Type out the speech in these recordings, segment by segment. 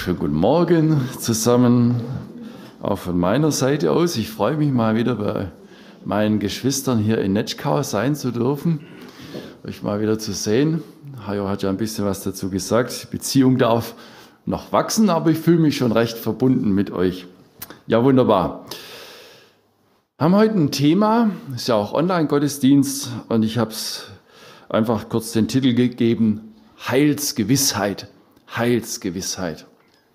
Schönen guten Morgen zusammen, auch von meiner Seite aus. Ich freue mich mal wieder bei meinen Geschwistern hier in Netschkau sein zu dürfen, euch mal wieder zu sehen. Hajo hat ja ein bisschen was dazu gesagt. Die Beziehung darf noch wachsen, aber ich fühle mich schon recht verbunden mit euch. Ja, wunderbar. Wir haben heute ein Thema, ist ja auch Online-Gottesdienst und ich habe es einfach kurz den Titel gegeben, Heilsgewissheit. Heilsgewissheit.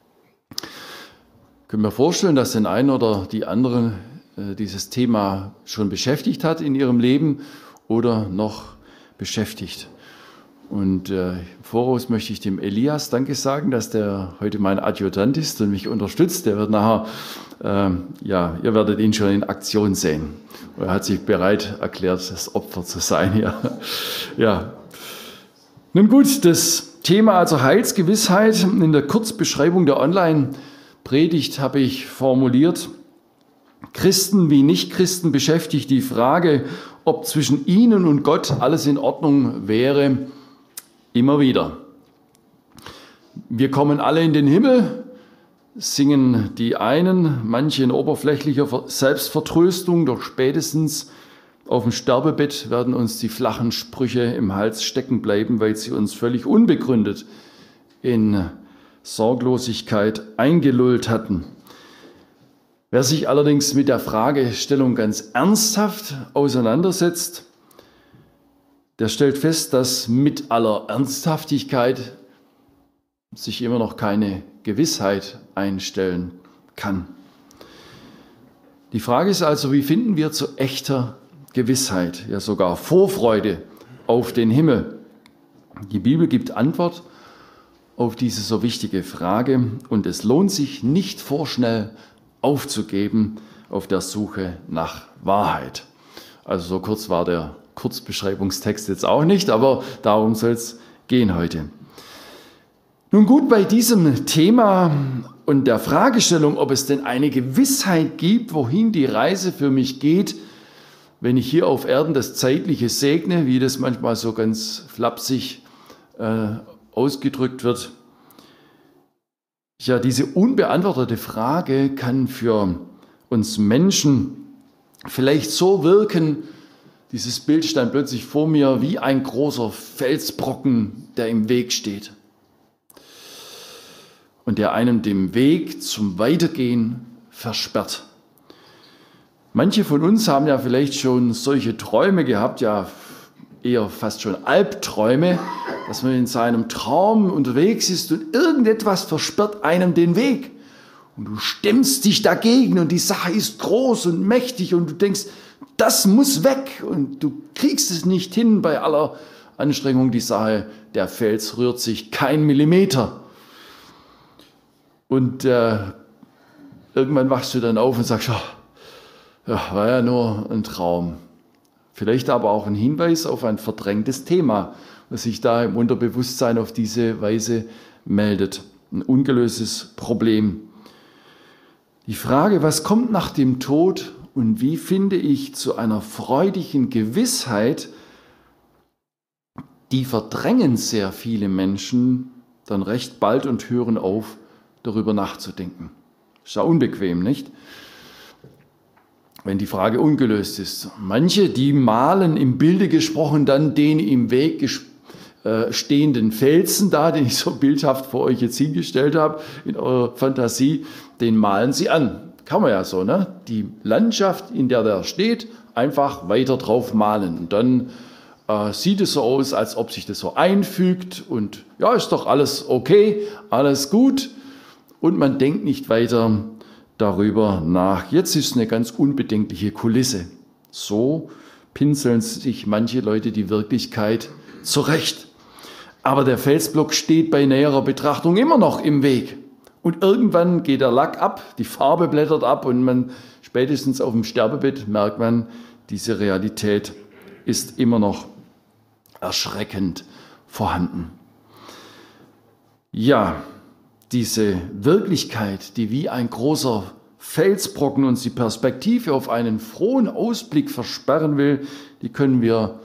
Können wir vorstellen, dass den einen oder die anderen dieses Thema schon beschäftigt hat in ihrem Leben oder noch beschäftigt. Und im Voraus möchte ich dem Elias Danke sagen, dass der heute mein Adjutant ist und mich unterstützt. Der wird nachher, ihr werdet ihn schon in Aktion sehen. Er hat sich bereit erklärt, das Opfer zu sein. Ja. Nun gut, das Thema also Heilsgewissheit. In der Kurzbeschreibung der Online-Predigt habe ich formuliert, Christen wie Nichtchristen beschäftigt die Frage, ob zwischen ihnen und Gott alles in Ordnung wäre, immer wieder. Wir kommen alle in den Himmel, singen die einen, manche in oberflächlicher Selbstvertröstung, doch spätestens auf dem Sterbebett werden uns die flachen Sprüche im Hals stecken bleiben, weil sie uns völlig unbegründet in Sorglosigkeit eingelullt hatten. Wer sich allerdings mit der Fragestellung ganz ernsthaft auseinandersetzt, der stellt fest, dass mit aller Ernsthaftigkeit sich immer noch keine Gewissheit einstellen kann. Die Frage ist also, wie finden wir zu echter Gewissheit, ja sogar Vorfreude auf den Himmel? Die Bibel gibt Antwort auf diese so wichtige Frage und es lohnt sich nicht vorschnell aufzugeben auf der Suche nach Wahrheit. Also so kurz war der Kurzbeschreibungstext jetzt auch nicht, aber darum soll es gehen heute. Nun gut, bei diesem Thema und der Fragestellung, ob es denn eine Gewissheit gibt, wohin die Reise für mich geht, wenn ich hier auf Erden das Zeitliche segne, wie das manchmal so ganz flapsig ausgedrückt wird. Ja, diese unbeantwortete Frage kann für uns Menschen vielleicht so wirken, dieses Bild stand plötzlich vor mir, wie ein großer Felsbrocken, der im Weg steht und der einem den Weg zum Weitergehen versperrt. Manche von uns haben ja vielleicht schon solche Träume gehabt, ja eher fast schon Albträume, dass man in seinem Traum unterwegs ist und irgendetwas versperrt einem den Weg. Und du stemmst dich dagegen und die Sache ist groß und mächtig und du denkst, das muss weg und du kriegst es nicht hin bei aller Anstrengung. Die Sache, der Fels rührt sich kein Millimeter. Und irgendwann wachst du dann auf und sagst, ja, war ja nur ein Traum. Vielleicht aber auch ein Hinweis auf ein verdrängtes Thema, das sich da im Unterbewusstsein auf diese Weise meldet. Ein ungelöstes Problem. Die Frage, was kommt nach dem Tod und wie finde ich zu einer freudigen Gewissheit, die verdrängen sehr viele Menschen dann recht bald und hören auf, darüber nachzudenken. Ist ja unbequem, nicht? Wenn die Frage ungelöst ist. Manche, die malen im Bilde gesprochen dann den im Weg stehenden Felsen da, den ich so bildhaft vor euch jetzt hingestellt habe, in eurer Fantasie, den malen sie an. Kann man ja so, ne? Die Landschaft, in der steht, einfach weiter drauf malen. Und dann sieht es so aus, als ob sich das so einfügt und ja, ist doch alles okay, alles gut. Und man denkt nicht weiter darüber nach. Jetzt ist eine ganz unbedenkliche Kulisse. So pinseln sich manche Leute die Wirklichkeit zurecht. Aber der Felsblock steht bei näherer Betrachtung immer noch im Weg. Und irgendwann geht der Lack ab, die Farbe blättert ab und man spätestens auf dem Sterbebett merkt man, diese Realität ist immer noch erschreckend vorhanden. Ja, diese Wirklichkeit, die wie ein großer Felsbrocken uns die Perspektive auf einen frohen Ausblick versperren will, die können wir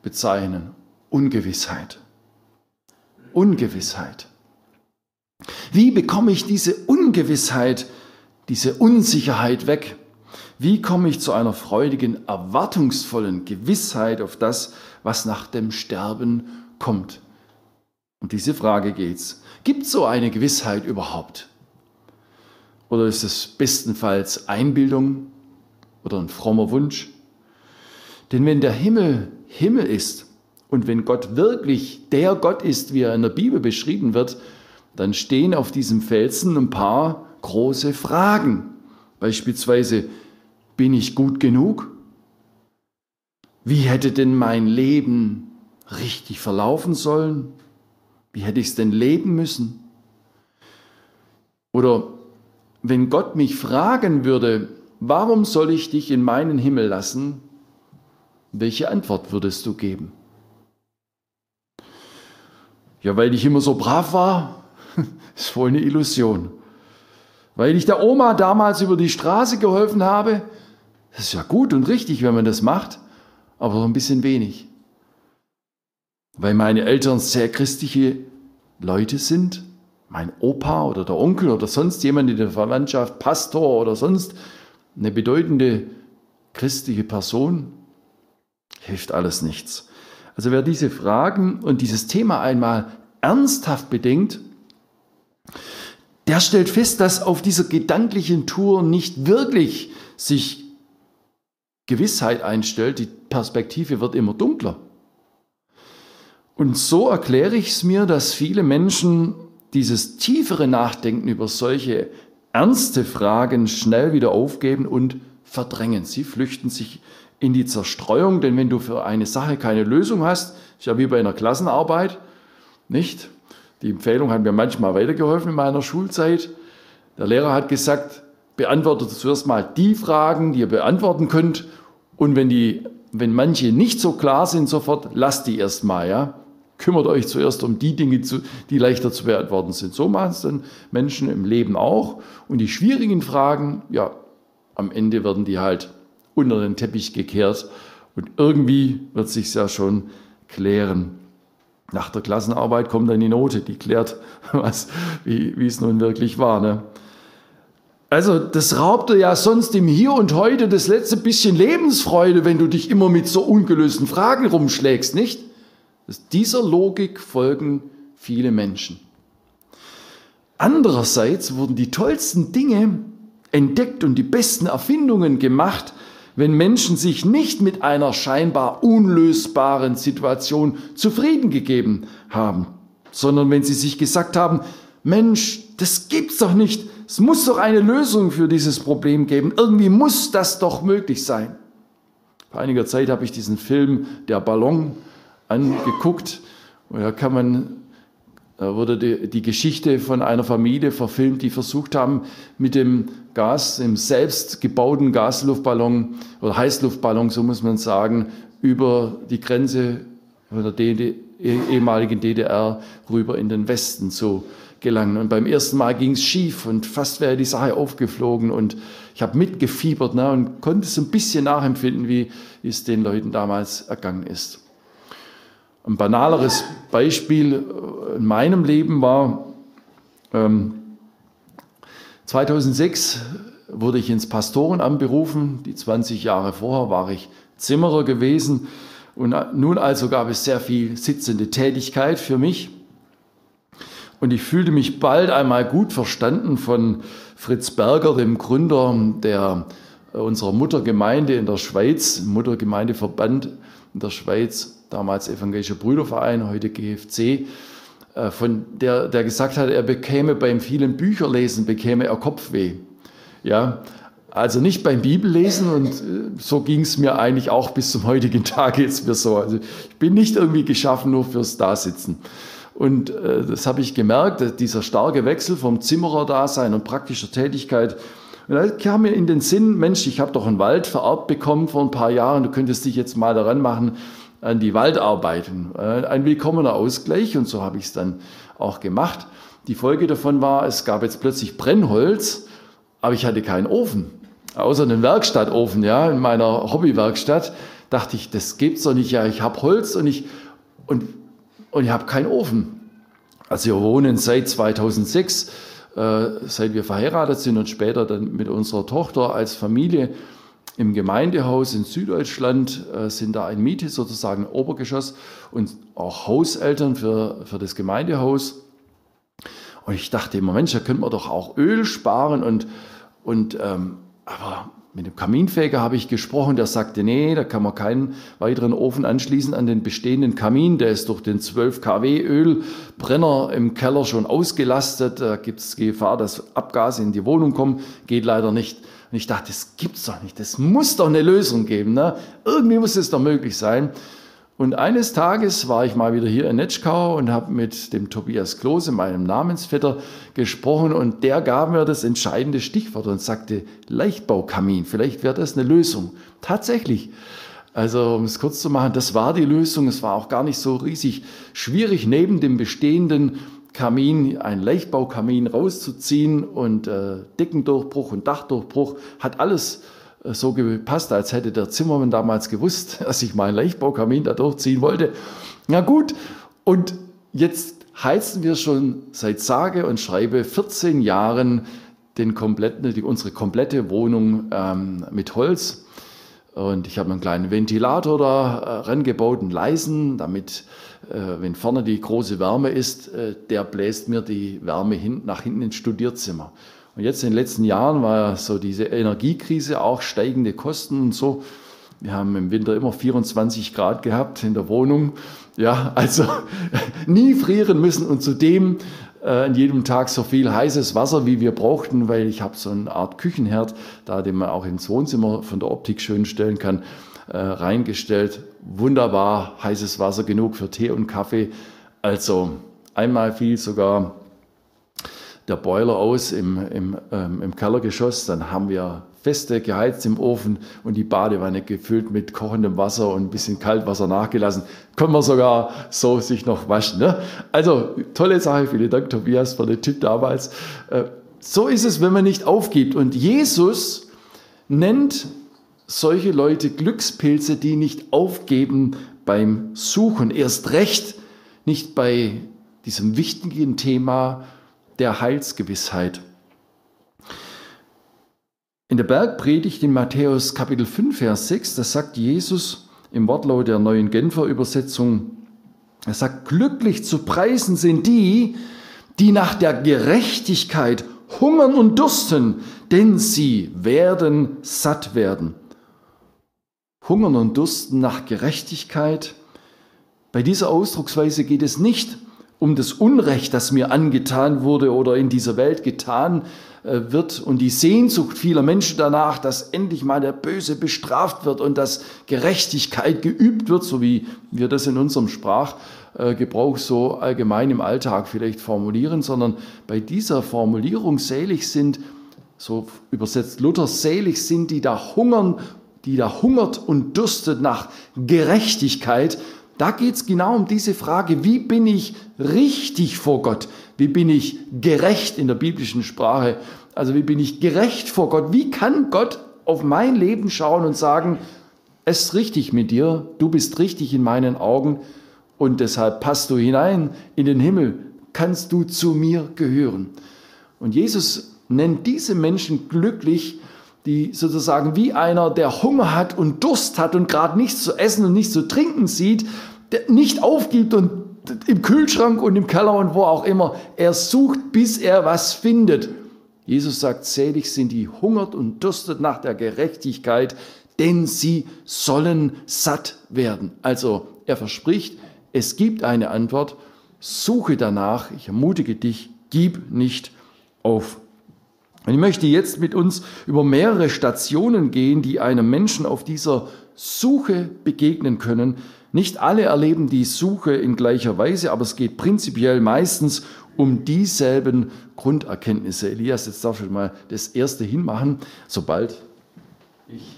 bezeichnen. Ungewissheit. Ungewissheit. Wie bekomme ich diese Ungewissheit, diese Unsicherheit weg? Wie komme ich zu einer freudigen, erwartungsvollen Gewissheit auf das, was nach dem Sterben kommt? Um diese Frage geht's. Gibt es so eine Gewissheit überhaupt? Oder ist es bestenfalls Einbildung oder ein frommer Wunsch? Denn wenn der Himmel Himmel ist und wenn Gott wirklich der Gott ist, wie er in der Bibel beschrieben wird, dann stehen auf diesem Felsen ein paar große Fragen. Beispielsweise, bin ich gut genug? Wie hätte denn mein Leben richtig verlaufen sollen? Wie hätte ich es denn leben müssen? Oder wenn Gott mich fragen würde, warum soll ich dich in meinen Himmel lassen? Welche Antwort würdest du geben? Ja, weil ich immer so brav war? Das ist wohl eine Illusion. Weil ich der Oma damals über die Straße geholfen habe? Das ist ja gut und richtig, wenn man das macht, aber so ein bisschen wenig. Weil meine Eltern sehr christliche Leute sind, mein Opa oder der Onkel oder sonst jemand in der Verwandtschaft, Pastor oder sonst eine bedeutende christliche Person, hilft alles nichts. Also wer diese Fragen und dieses Thema einmal ernsthaft bedenkt, der stellt fest, dass auf dieser gedanklichen Tour nicht wirklich sich Gewissheit einstellt, die Perspektive wird immer dunkler. Und so erkläre ich es mir, dass viele Menschen dieses tiefere Nachdenken über solche ernste Fragen schnell wieder aufgeben und verdrängen. Sie flüchten sich in die Zerstreuung, denn wenn du für eine Sache keine Lösung hast, ist ja wie bei einer Klassenarbeit, nicht? Die Empfehlung hat mir manchmal weitergeholfen in meiner Schulzeit. Der Lehrer hat gesagt, beantwortet zuerst mal die Fragen, die ihr beantworten könnt, und wenn manche nicht so klar sind sofort, lasst die erst mal, ja. Kümmert euch zuerst um die Dinge, die leichter zu beantworten sind. So machen es dann Menschen im Leben auch. Und die schwierigen Fragen, ja, am Ende werden die halt unter den Teppich gekehrt und irgendwie wird sich's ja schon klären. Nach der Klassenarbeit kommt dann die Note, die klärt, wie es nun wirklich war, ne? Also das raubt dir ja sonst im Hier und Heute das letzte bisschen Lebensfreude, wenn du dich immer mit so ungelösten Fragen rumschlägst, nicht? Dieser Logik folgen viele Menschen. Andererseits wurden die tollsten Dinge entdeckt und die besten Erfindungen gemacht, wenn Menschen sich nicht mit einer scheinbar unlösbaren Situation zufrieden gegeben haben, sondern wenn sie sich gesagt haben, Mensch, das gibt's doch nicht. Es muss doch eine Lösung für dieses Problem geben. Irgendwie muss das doch möglich sein. Vor einiger Zeit habe ich diesen Film Der Ballon angeguckt. Und da wurde die Geschichte von einer Familie verfilmt, die versucht haben, mit dem selbst gebauten Gasluftballon oder Heißluftballon, so muss man sagen, über die Grenze von der ehemaligen DDR rüber in den Westen zu gelangen. Und beim ersten Mal ging es schief und fast wäre die Sache aufgeflogen und ich habe mitgefiebert, ne, und konnte so ein bisschen nachempfinden, wie es den Leuten damals ergangen ist. Ein banaleres Beispiel in meinem Leben war, 2006 wurde ich ins Pastorenamt berufen. Die 20 Jahre vorher war ich Zimmerer gewesen. Und nun also gab es sehr viel sitzende Tätigkeit für mich. Und ich fühlte mich bald einmal gut verstanden von Fritz Berger, dem Gründer unserer Muttergemeinde in der Schweiz, Muttergemeindeverband in der Schweiz, damals Evangelischer Brüderverein, heute GFC, der gesagt hat, er bekäme beim vielen Bücherlesen, bekäme er Kopfweh. Ja, also nicht beim Bibellesen, und so ging es mir eigentlich auch bis zum heutigen Tag jetzt mir so. Also ich bin nicht irgendwie geschaffen nur fürs Dasitzen. Und das habe ich gemerkt, dieser starke Wechsel vom Zimmererdasein und praktischer Tätigkeit. Und da kam mir in den Sinn, Mensch, ich habe doch einen Wald vererbt bekommen vor ein paar Jahren, du könntest dich jetzt mal daran machen, an die Waldarbeiten. Ein willkommener Ausgleich, und so habe ich es dann auch gemacht. Die Folge davon war, es gab jetzt plötzlich Brennholz, aber ich hatte keinen Ofen, außer einen Werkstattofen, ja, in meiner Hobbywerkstatt. Dachte ich, das gibt's doch nicht, ja, ich habe Holz und ich habe keinen Ofen. Also wir wohnen seit 2006, seit wir verheiratet sind und später dann mit unserer Tochter als Familie im Gemeindehaus in Süddeutschland, sind da in Miete sozusagen Obergeschoss und auch Hauseltern für das Gemeindehaus. Und ich dachte immer, Mensch, da könnte man doch auch Öl sparen. Aber mit dem Kaminfeger habe ich gesprochen, der sagte, nee, da kann man keinen weiteren Ofen anschließen an den bestehenden Kamin. Der ist durch den 12 kW Ölbrenner im Keller schon ausgelastet. Da gibt es Gefahr, dass Abgase in die Wohnung kommen. Geht leider nicht. Und ich dachte, das gibt's doch nicht. Das muss doch eine Lösung geben, ne? Irgendwie muss es doch möglich sein. Und eines Tages war ich mal wieder hier in Netschkau und habe mit dem Tobias Klose, meinem Namensvetter, gesprochen und der gab mir das entscheidende Stichwort und sagte, Leichtbaukamin, vielleicht wäre das eine Lösung. Tatsächlich. Also um es kurz zu machen, das war die Lösung. Es war auch gar nicht so riesig schwierig, neben dem bestehenden Kamin einen Leichtbaukamin rauszuziehen und Deckendurchbruch und Dachdurchbruch hat alles so gepasst, als hätte der Zimmermann damals gewusst, dass ich meinen Leichtbaukamin da durchziehen wollte. Na gut, und jetzt heizen wir schon seit sage und schreibe 14 Jahren unsere komplette Wohnung mit Holz. Und ich habe einen kleinen Ventilator da rangebaut, einen leisen, damit, wenn vorne die große Wärme ist, der bläst mir die Wärme nach hinten ins Studierzimmer. Und jetzt in den letzten Jahren war ja so diese Energiekrise, auch steigende Kosten und so. Wir haben im Winter immer 24 Grad gehabt in der Wohnung. Ja, also nie frieren müssen und zudem an jedem Tag so viel heißes Wasser, wie wir brauchten, weil ich habe so eine Art Küchenherd, da den man auch ins Wohnzimmer von der Optik schön stellen kann, reingestellt. Wunderbar, heißes Wasser, genug für Tee und Kaffee. Also einmal fiel sogar der Boiler aus im Kellergeschoss, dann haben wir feste geheizt im Ofen und die Badewanne gefüllt mit kochendem Wasser und ein bisschen Kaltwasser nachgelassen. Können wir sogar so sich noch waschen. Ne? Also tolle Sache, vielen Dank Tobias für den Tipp damals. So ist es, wenn man nicht aufgibt. Und Jesus nennt solche Leute Glückspilze, die nicht aufgeben beim Suchen. Erst recht nicht bei diesem wichtigen Thema der Heilsgewissheit. In der Bergpredigt in Matthäus Kapitel 5, Vers 6, da sagt Jesus im Wortlaut der Neuen Genfer Übersetzung, er sagt, glücklich zu preisen sind die, die nach der Gerechtigkeit hungern und dursten, denn sie werden satt werden. Hungern und dursten nach Gerechtigkeit. Bei dieser Ausdrucksweise geht es nicht um das Unrecht, das mir angetan wurde oder in dieser Welt getan wird und die Sehnsucht vieler Menschen danach, dass endlich mal der Böse bestraft wird und dass Gerechtigkeit geübt wird, so wie wir das in unserem Sprachgebrauch so allgemein im Alltag vielleicht formulieren, sondern bei dieser Formulierung selig sind, so übersetzt Luther, selig sind, die da hungert und dürstet nach Gerechtigkeit. Da geht es genau um diese Frage, wie bin ich richtig vor Gott? Wie bin ich gerecht in der biblischen Sprache? Also wie bin ich gerecht vor Gott? Wie kann Gott auf mein Leben schauen und sagen, es ist richtig mit dir, du bist richtig in meinen Augen und deshalb passt du hinein in den Himmel, kannst du zu mir gehören. Und Jesus nennt diese Menschen glücklich, die sozusagen wie einer, der Hunger hat und Durst hat und gerade nichts zu essen und nichts zu trinken sieht, der nicht aufgibt und im Kühlschrank und im Keller und wo auch immer, er sucht, bis er was findet. Jesus sagt, selig sind die hungert und dürstet nach der Gerechtigkeit, denn sie sollen satt werden. Also er verspricht, es gibt eine Antwort, suche danach, ich ermutige dich, gib nicht auf. Und ich möchte jetzt mit uns über mehrere Stationen gehen, die einem Menschen auf dieser Suche begegnen können. Nicht alle erleben die Suche in gleicher Weise, aber es geht prinzipiell meistens um dieselben Grunderkenntnisse. Elias, jetzt darf ich mal das erste hinmachen. Sobald ich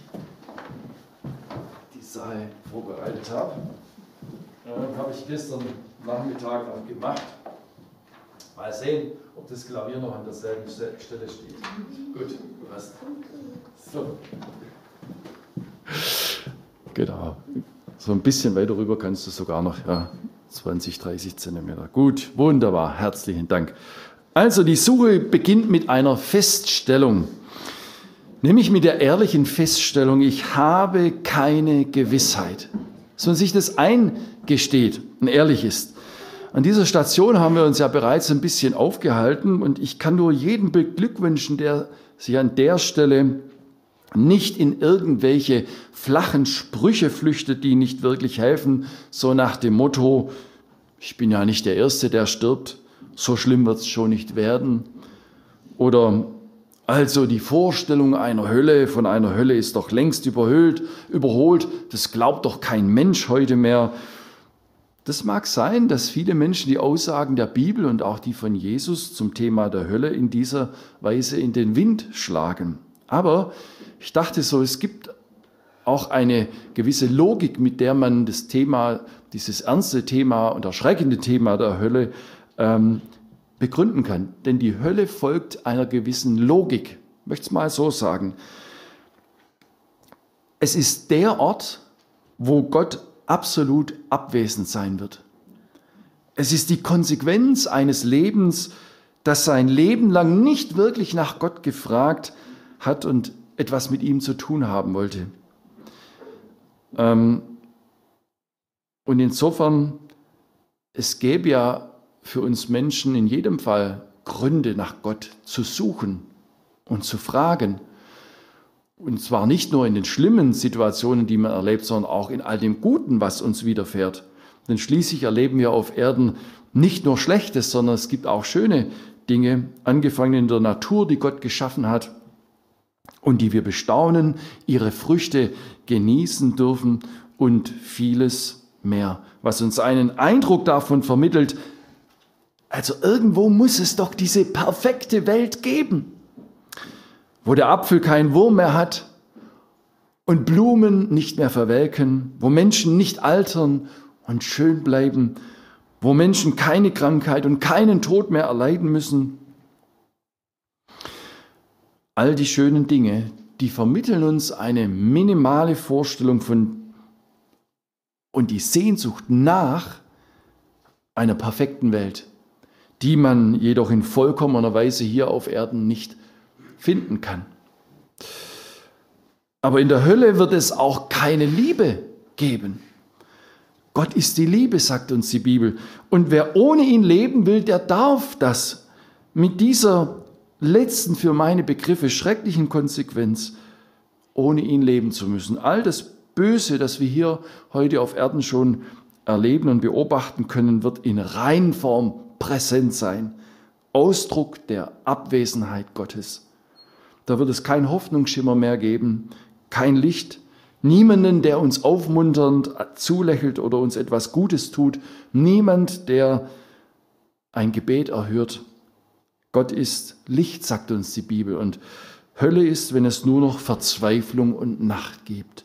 die Sache vorbereitet habe, habe ich gestern Nachmittag noch gemacht. Mal sehen, ob das Klavier noch an derselben Stelle steht. Gut, du hast. So. Genau. So ein bisschen weiter rüber kannst du sogar noch. Ja. 20, 30 Zentimeter. Gut, wunderbar, herzlichen Dank. Also die Suche beginnt mit einer Feststellung, nämlich mit der ehrlichen Feststellung, ich habe keine Gewissheit. Dass man sich das eingesteht und ehrlich ist. An dieser Station haben wir uns ja bereits ein bisschen aufgehalten und ich kann nur jeden beglückwünschen, der sich an der Stelle nicht in irgendwelche flachen Sprüche flüchtet, die nicht wirklich helfen, so nach dem Motto, ich bin ja nicht der Erste, der stirbt, so schlimm wird es schon nicht werden. Oder also die Vorstellung von einer Hölle ist doch längst überholt, das glaubt doch kein Mensch heute mehr. Das mag sein, dass viele Menschen die Aussagen der Bibel und auch die von Jesus zum Thema der Hölle in dieser Weise in den Wind schlagen. Aber ich dachte so, es gibt auch eine gewisse Logik, mit der man das Thema, dieses ernste Thema und erschreckende Thema der Hölle begründen kann. Denn die Hölle folgt einer gewissen Logik. Ich möchte es mal so sagen. Es ist der Ort, wo Gott absolut abwesend sein wird. Es ist die Konsequenz eines Lebens, das sein Leben lang nicht wirklich nach Gott gefragt hat und etwas mit ihm zu tun haben wollte. Und insofern, es gäbe ja für uns Menschen in jedem Fall Gründe, nach Gott zu suchen und zu fragen. Und zwar nicht nur in den schlimmen Situationen, die man erlebt, sondern auch in all dem Guten, was uns widerfährt. Denn schließlich erleben wir auf Erden nicht nur Schlechtes, sondern es gibt auch schöne Dinge, angefangen in der Natur, die Gott geschaffen hat und die wir bestaunen, ihre Früchte genießen dürfen und vieles mehr, was uns einen Eindruck davon vermittelt, also irgendwo muss es doch diese perfekte Welt geben, wo der Apfel keinen Wurm mehr hat und Blumen nicht mehr verwelken, wo Menschen nicht altern und schön bleiben, wo Menschen keine Krankheit und keinen Tod mehr erleiden müssen. All die schönen Dinge, die vermitteln uns eine minimale Vorstellung von und die Sehnsucht nach einer perfekten Welt, die man jedoch in vollkommener Weise hier auf Erden nicht finden kann. Aber in der Hölle wird es auch keine Liebe geben. Gott ist die Liebe, sagt uns die Bibel. Und wer ohne ihn leben will, der darf das. Mit dieser letzten, für meine Begriffe, schrecklichen Konsequenz, ohne ihn leben zu müssen. All das Böse, das wir hier heute auf Erden schon erleben und beobachten können, wird in Reinform präsent sein. Ausdruck der Abwesenheit Gottes. Da wird es keinen Hoffnungsschimmer mehr geben, kein Licht, niemanden, der uns aufmunternd zulächelt oder uns etwas Gutes tut, niemand, der ein Gebet erhört. Gott ist Licht, sagt uns die Bibel, und Hölle ist, wenn es nur noch Verzweiflung und Nacht gibt.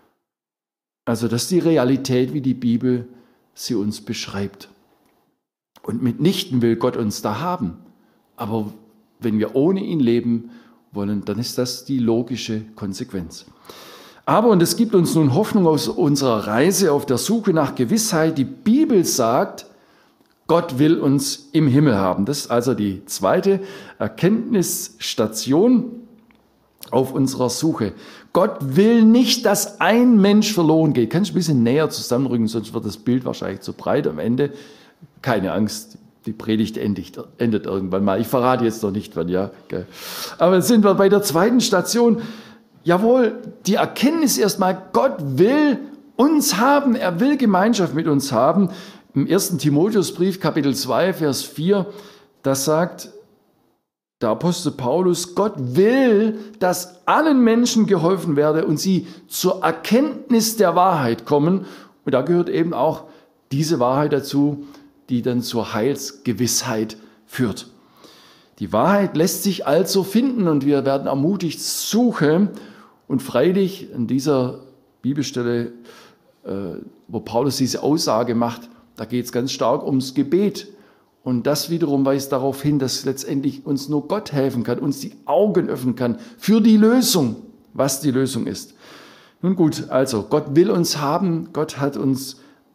Also das ist die Realität, wie die Bibel sie uns beschreibt. Und mitnichten will Gott uns da haben. Aber wenn wir ohne ihn leben wollen, dann ist das die logische Konsequenz. Aber, und es gibt uns nun Hoffnung aus unserer Reise auf der Suche nach Gewissheit, die Bibel sagt, Gott will uns im Himmel haben. Das ist also die zweite Erkenntnisstation auf unserer Suche. Gott will nicht, dass ein Mensch verloren geht. Kann ich ein bisschen näher zusammenrücken, sonst wird das Bild wahrscheinlich zu breit am Ende. Keine Angst, die Predigt endet irgendwann mal. Ich verrate jetzt noch nicht wann, ja. Aber jetzt sind wir bei der zweiten Station. Jawohl, die Erkenntnis erstmal, Gott will uns haben, er will Gemeinschaft mit uns haben. Im 1. Timotheusbrief, Kapitel 2, Vers 4, das sagt der Apostel Paulus, Gott will, dass allen Menschen geholfen werde und sie zur Erkenntnis der Wahrheit kommen. Und da gehört eben auch diese Wahrheit dazu, die dann zur Heilsgewissheit führt. Die Wahrheit lässt sich also finden und wir werden ermutigt, suche. Und freilich an dieser Bibelstelle, wo Paulus diese Aussage macht, da geht es ganz stark ums Gebet. Und das wiederum weist darauf hin, dass letztendlich uns nur Gott helfen kann, uns die Augen öffnen kann für die Lösung, was die Lösung ist. Nun gut, also Gott will uns haben, Gott hat uns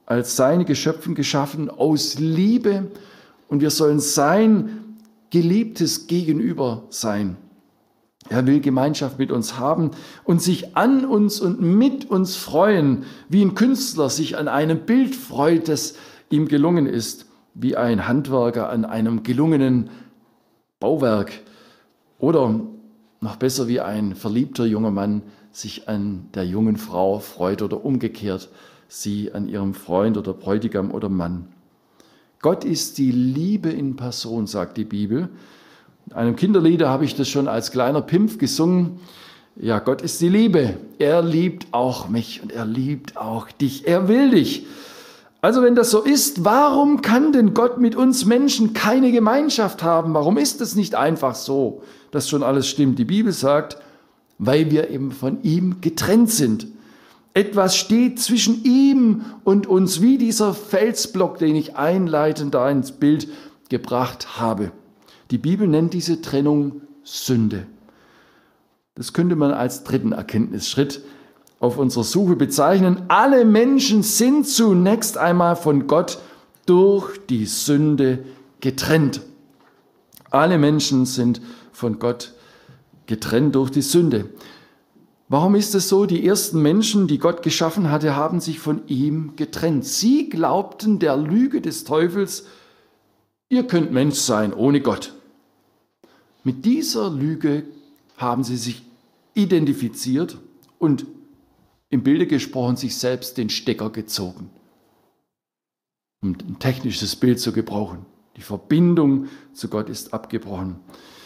als seine Geschöpfen geschaffen aus Liebe und wir sollen sein geliebtes Gegenüber sein. Er will Gemeinschaft mit uns haben und sich an uns und mit uns freuen, wie ein Künstler sich an einem Bild freut, das ihm gelungen ist, wie ein Handwerker an einem gelungenen Bauwerk oder noch besser wie ein verliebter junger Mann sich an der jungen Frau freut oder umgekehrt sie an ihrem Freund oder Bräutigam oder Mann. Gott ist die Liebe in Person, sagt die Bibel. In einem Kinderlieder habe ich das schon als kleiner Pimpf gesungen. Ja, Gott ist die Liebe. Er liebt auch mich und er liebt auch dich. Er will dich. Also wenn das so ist, warum kann denn Gott mit uns Menschen keine Gemeinschaft haben? Warum ist es nicht einfach so, dass schon alles stimmt? Die Bibel sagt, weil wir eben von ihm getrennt sind. Etwas steht zwischen ihm und uns, wie dieser Felsblock, den ich einleitend da ins Bild gebracht habe. Die Bibel nennt diese Trennung Sünde. Das könnte man als dritten Erkenntnisschritt auf unserer Suche bezeichnen. Alle Menschen sind zunächst einmal von Gott durch die Sünde getrennt. Alle Menschen sind von Gott getrennt durch die Sünde. Warum ist es so? Die ersten Menschen, die Gott geschaffen hatte, haben sich von ihm getrennt. Sie glaubten der Lüge des Teufels, ihr könnt Mensch sein ohne Gott. Mit dieser Lüge haben sie sich identifiziert und im Bilde gesprochen sich selbst den Stecker gezogen. Um ein technisches Bild zu gebrauchen. Die Verbindung zu Gott ist abgebrochen.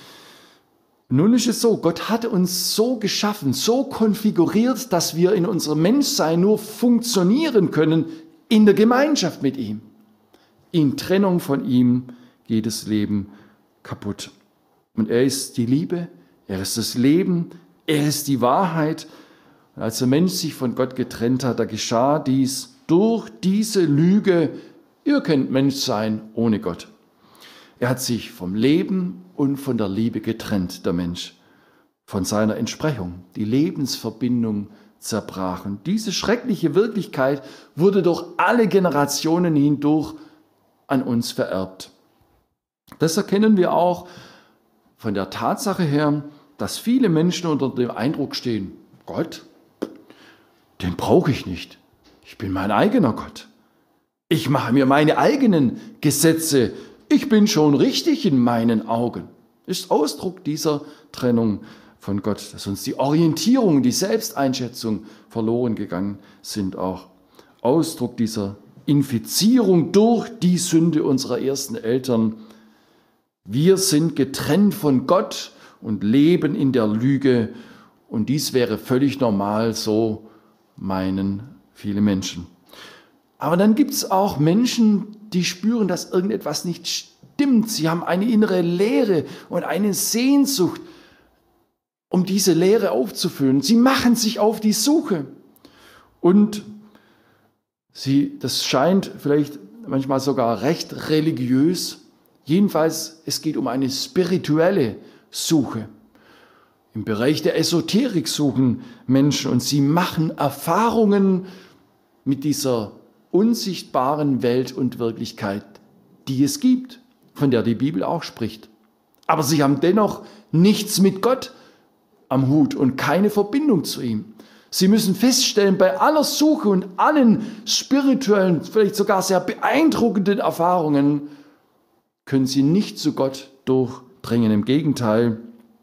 Nun ist es so, Gott hatte uns so geschaffen, so konfiguriert, dass wir in unserem Menschsein nur funktionieren können in der Gemeinschaft mit ihm. In Trennung von ihm geht das Leben kaputt. Und er ist die Liebe, er ist das Leben, er ist die Wahrheit. Und als der Mensch sich von Gott getrennt hat, da geschah dies durch diese Lüge, ihr könnt Mensch sein ohne Gott. Er hat sich vom Leben und von der Liebe getrennt, der Mensch, von seiner Entsprechung. Die Lebensverbindung zerbrach. Und diese schreckliche Wirklichkeit wurde durch alle Generationen hindurch an uns vererbt. Das erkennen wir auch von der Tatsache her, dass viele Menschen unter dem Eindruck stehen, Gott, den brauche ich nicht. Ich bin mein eigener Gott. Ich mache mir meine eigenen Gesetze. Ich bin schon richtig in meinen Augen. Ist Ausdruck dieser Trennung von Gott, dass uns die Orientierung, die Selbsteinschätzung verloren gegangen sind, auch Ausdruck dieser Infizierung durch die Sünde unserer ersten Eltern. Wir sind getrennt von Gott und leben in der Lüge und dies wäre völlig normal, so meinen viele Menschen. Aber dann gibt es auch Menschen, die spüren, dass irgendetwas nicht stimmt. Sie haben eine innere Leere und eine Sehnsucht, um diese Leere aufzufüllen. Sie machen sich auf die Suche. Und das scheint vielleicht manchmal sogar recht religiös. Jedenfalls, es geht um eine spirituelle Suche. Im Bereich der Esoterik suchen Menschen und sie machen Erfahrungen mit dieser unsichtbaren Welt und Wirklichkeit, die es gibt, von der die Bibel auch spricht. Aber sie haben dennoch nichts mit Gott am Hut und keine Verbindung zu ihm. Sie müssen feststellen, bei aller Suche und allen spirituellen, vielleicht sogar sehr beeindruckenden Erfahrungen, können sie nicht zu Gott durchdringen. Im Gegenteil,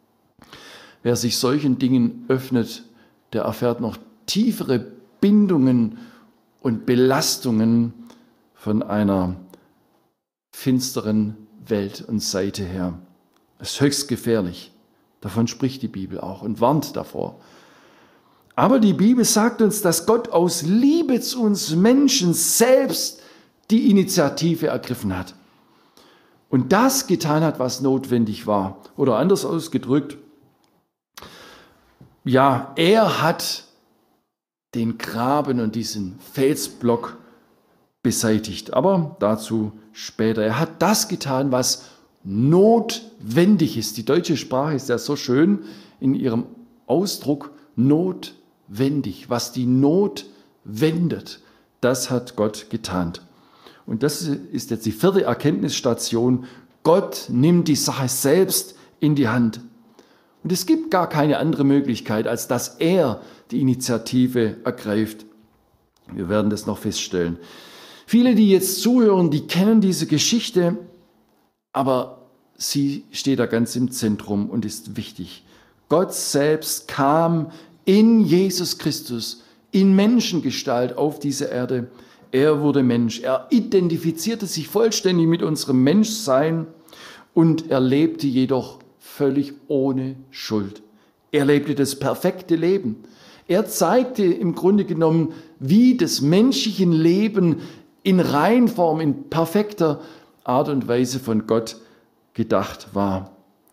wer sich solchen Dingen öffnet, der erfährt noch tiefere Bindungen und Belastungen von einer finsteren Welt und Seite her. Das ist höchst gefährlich. Davon spricht die Bibel auch und warnt davor. Aber die Bibel sagt uns, dass Gott aus Liebe zu uns Menschen selbst die Initiative ergriffen hat. Und das getan hat, was notwendig war. Oder anders ausgedrückt, ja, er hat den Graben und diesen Felsblock beseitigt. Aber dazu später. Er hat das getan, was notwendig ist. Die deutsche Sprache ist ja so schön in ihrem Ausdruck notwendig, was die Not wendet. Das hat Gott getan. Und das ist jetzt die 4. Erkenntnisstation. Gott nimmt die Sache selbst in die Hand. Und es gibt gar keine andere Möglichkeit, als dass er die Initiative ergreift. Wir werden das noch feststellen. Viele, die jetzt zuhören, die kennen diese Geschichte, aber sie steht da ganz im Zentrum und ist wichtig. Gott selbst kam in Jesus Christus, in Menschengestalt auf diese Erde. Er wurde Mensch. Er identifizierte sich vollständig mit unserem Menschsein und er lebte jedoch völlig ohne Schuld. Er lebte das perfekte Leben. Er zeigte im Grunde genommen, wie das menschliche Leben in Reinform, in perfekter Art und Weise von Gott gedacht war.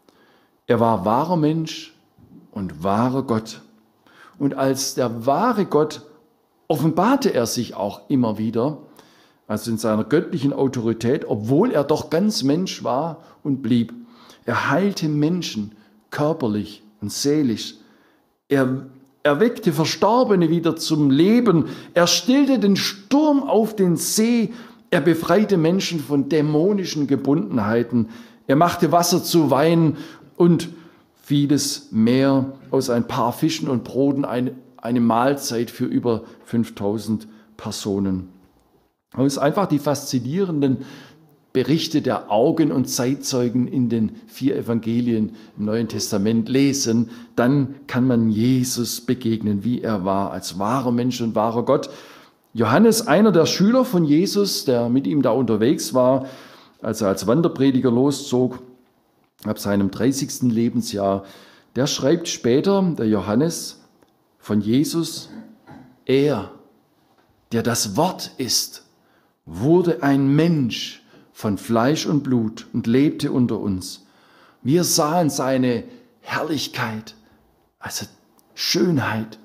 Er war wahrer Mensch und wahrer Gott. Und als der wahre Gott offenbarte er sich auch immer wieder, also in seiner göttlichen Autorität, obwohl er doch ganz Mensch war und blieb. Er heilte Menschen körperlich und seelisch. Er erweckte Verstorbene wieder zum Leben. Er stillte den Sturm auf den See. Er befreite Menschen von dämonischen Gebundenheiten. Er machte Wasser zu Wein und vieles mehr, aus ein paar Fischen und Broten eine Mahlzeit für über 5000 Personen. Man muss einfach die faszinierenden Berichte der Augen- und Zeitzeugen in den 4 Evangelien im Neuen Testament lesen. Dann kann man Jesus begegnen, wie er war, als wahrer Mensch und wahrer Gott. Johannes, einer der Schüler von Jesus, der mit ihm da unterwegs war, als er als Wanderprediger loszog, ab seinem 30. Lebensjahr, der schreibt später, der Johannes, von Jesus: Er, der das Wort ist, wurde ein Mensch von Fleisch und Blut und lebte unter uns. Wir sahen seine Herrlichkeit, also Schönheit,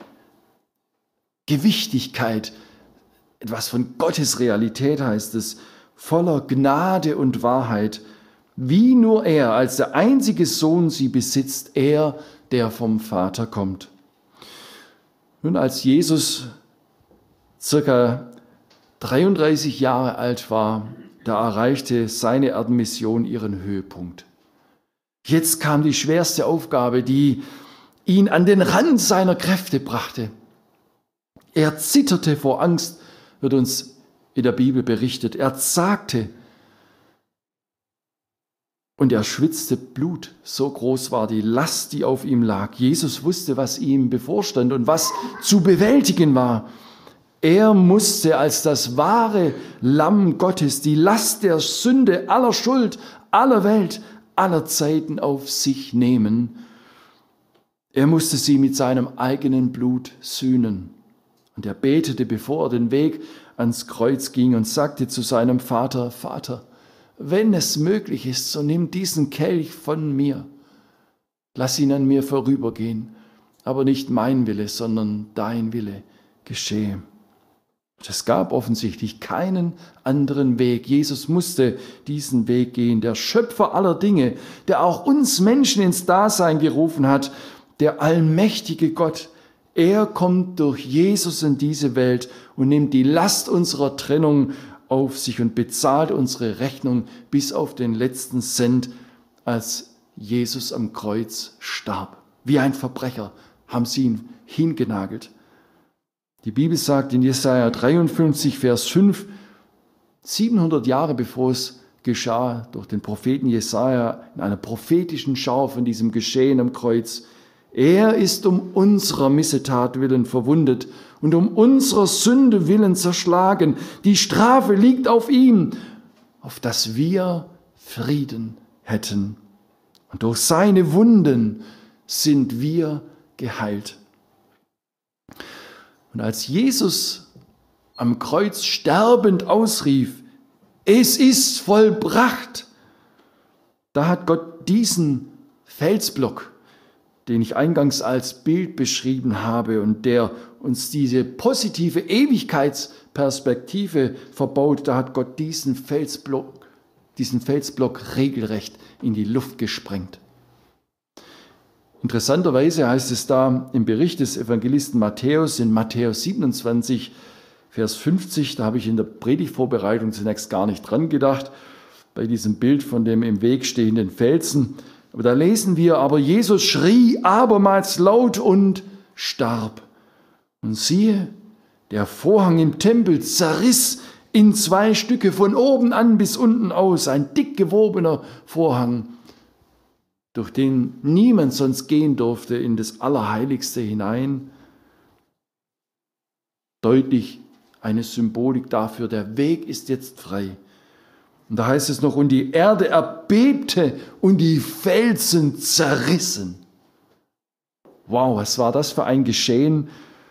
Gewichtigkeit, etwas von Gottes Realität heißt es, voller Gnade und Wahrheit, wie nur er als der einzige Sohn sie besitzt, er, der vom Vater kommt. Nun, als Jesus circa 33 Jahre alt war, da erreichte seine Erdenmission ihren Höhepunkt. Jetzt kam die schwerste Aufgabe, die ihn an den Rand seiner Kräfte brachte. Er zitterte vor Angst, wird uns in der Bibel berichtet. Er zagte und er schwitzte Blut. So groß war die Last, die auf ihm lag. Jesus wusste, was ihm bevorstand und was zu bewältigen war. Er musste als das wahre Lamm Gottes die Last der Sünde, aller Schuld, aller Welt, aller Zeiten auf sich nehmen. Er musste sie mit seinem eigenen Blut sühnen. Und er betete, bevor er den Weg ans Kreuz ging und sagte zu seinem Vater: Vater, wenn es möglich ist, so nimm diesen Kelch von mir. Lass ihn an mir vorübergehen, aber nicht mein Wille, sondern dein Wille geschehe. Es gab offensichtlich keinen anderen Weg. Jesus musste diesen Weg gehen. Der Schöpfer aller Dinge, der auch uns Menschen ins Dasein gerufen hat, der allmächtige Gott, er kommt durch Jesus in diese Welt und nimmt die Last unserer Trennung auf sich und bezahlt unsere Rechnung bis auf den letzten Cent, als Jesus am Kreuz starb. Wie ein Verbrecher haben sie ihn hingenagelt. Die Bibel sagt in Jesaja 53, Vers 5, 700 Jahre bevor es geschah, durch den Propheten Jesaja in einer prophetischen Schau von diesem Geschehen am Kreuz: Er ist um unserer Missetat willen verwundet und um unserer Sünde willen zerschlagen. Die Strafe liegt auf ihm, auf dass wir Frieden hätten. Und durch seine Wunden sind wir geheilt. Und als Jesus am Kreuz sterbend ausrief: Es ist vollbracht, da hat Gott diesen Felsblock, den ich eingangs als Bild beschrieben habe und der uns diese positive Ewigkeitsperspektive verbaut, da hat Gott diesen Felsblock regelrecht in die Luft gesprengt. Interessanterweise heißt es da im Bericht des Evangelisten Matthäus in Matthäus 27, Vers 50, da habe ich in der Predigtvorbereitung zunächst gar nicht dran gedacht, bei diesem Bild von dem im Weg stehenden Felsen. Aber da lesen wir, aber Jesus schrie abermals laut und starb. Und siehe, der Vorhang im Tempel zerriss in 2 Stücke von oben an bis unten aus, ein dick gewobener Vorhang, durch den niemand sonst gehen durfte in das Allerheiligste hinein. Deutlich eine Symbolik dafür, der Weg ist jetzt frei. Und da heißt es noch, und die Erde erbebte und die Felsen zerrissen. Wow, was war das für ein Geschehen?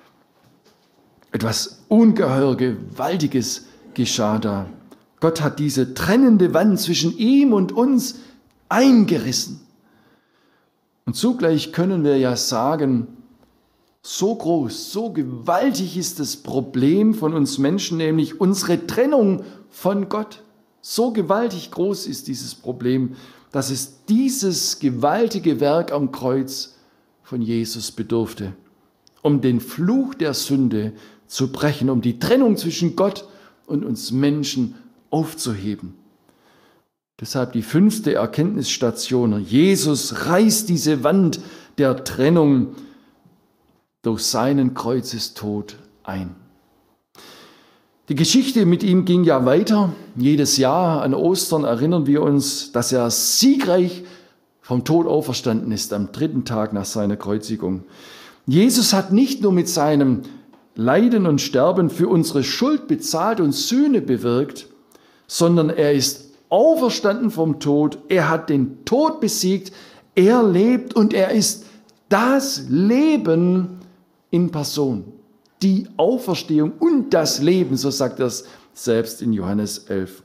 Etwas ungeheuer Gewaltiges geschah da. Gott hat diese trennende Wand zwischen ihm und uns eingerissen. Und zugleich können wir ja sagen, so groß, so gewaltig ist das Problem von uns Menschen, nämlich unsere Trennung von Gott. So gewaltig groß ist dieses Problem, dass es dieses gewaltige Werk am Kreuz von Jesus bedurfte, um den Fluch der Sünde zu brechen, um die Trennung zwischen Gott und uns Menschen aufzuheben. Deshalb die 5. Erkenntnisstation. Jesus reißt diese Wand der Trennung durch seinen Kreuzestod ein. Die Geschichte mit ihm ging ja weiter. Jedes Jahr an Ostern erinnern wir uns, dass er siegreich vom Tod auferstanden ist am 3. Tag nach seiner Kreuzigung. Jesus hat nicht nur mit seinem Leiden und Sterben für unsere Schuld bezahlt und Sühne bewirkt, sondern er ist auferstanden vom Tod. Er hat den Tod besiegt. Er lebt und er ist das Leben in Person, die Auferstehung und das Leben, so sagt er es selbst in Johannes 11.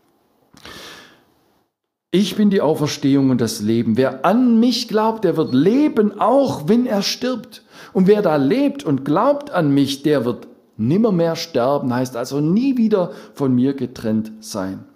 Ich bin die Auferstehung und das Leben. Wer an mich glaubt, der wird leben, auch wenn er stirbt. Und wer da lebt und glaubt an mich, der wird nimmermehr sterben, heißt also nie wieder von mir getrennt sein.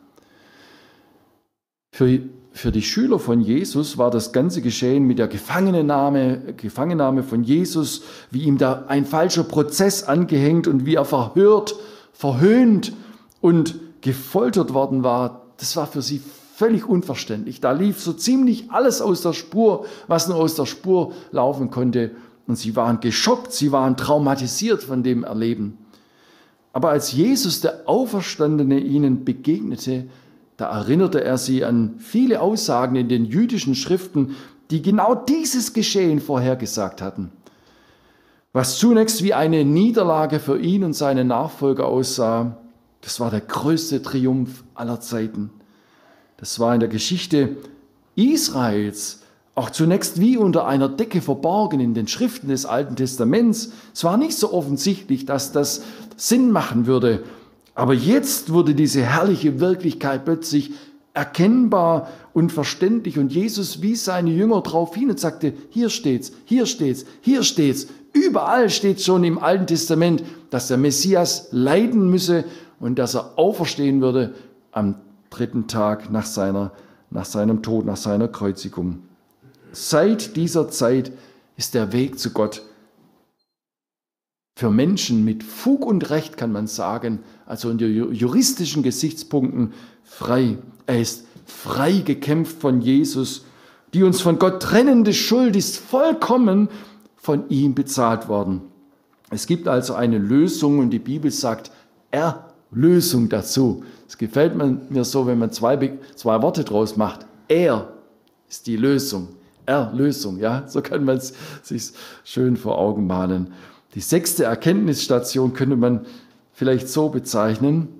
Für die Schüler von Jesus war das ganze Geschehen mit der Gefangennahme von Jesus, wie ihm da ein falscher Prozess angehängt und wie er verhört, verhöhnt und gefoltert worden war, das war für sie völlig unverständlich. Da lief so ziemlich alles aus der Spur, was nur aus der Spur laufen konnte. Und sie waren geschockt, sie waren traumatisiert von dem Erleben. Aber als Jesus, der Auferstandene, ihnen begegnete, da erinnerte er sie an viele Aussagen in den jüdischen Schriften, die genau dieses Geschehen vorhergesagt hatten. Was zunächst wie eine Niederlage für ihn und seine Nachfolger aussah, das war der größte Triumph aller Zeiten. Das war in der Geschichte Israels auch zunächst wie unter einer Decke verborgen in den Schriften des Alten Testaments. Es war nicht so offensichtlich, dass das Sinn machen würde. Aber jetzt wurde diese herrliche Wirklichkeit plötzlich erkennbar und verständlich. Und Jesus wies seine Jünger darauf hin und sagte, hier steht's, hier steht's, hier steht's. Überall steht schon im Alten Testament, dass der Messias leiden müsse und dass er auferstehen würde am 3. Tag nach seinem Tod, nach seiner Kreuzigung. Seit dieser Zeit ist der Weg zu Gott für Menschen mit Fug und Recht, kann man sagen, also unter juristischen Gesichtspunkten frei. Er ist frei gekämpft von Jesus. Die uns von Gott trennende Schuld ist vollkommen von ihm bezahlt worden. Es gibt also eine Lösung und die Bibel sagt Erlösung dazu. Es gefällt mir so, wenn man zwei Worte draus macht. Er ist die Lösung. Erlösung, ja, so kann man es sich schön vor Augen malen. Die 6. Erkenntnisstation könnte man vielleicht so bezeichnen.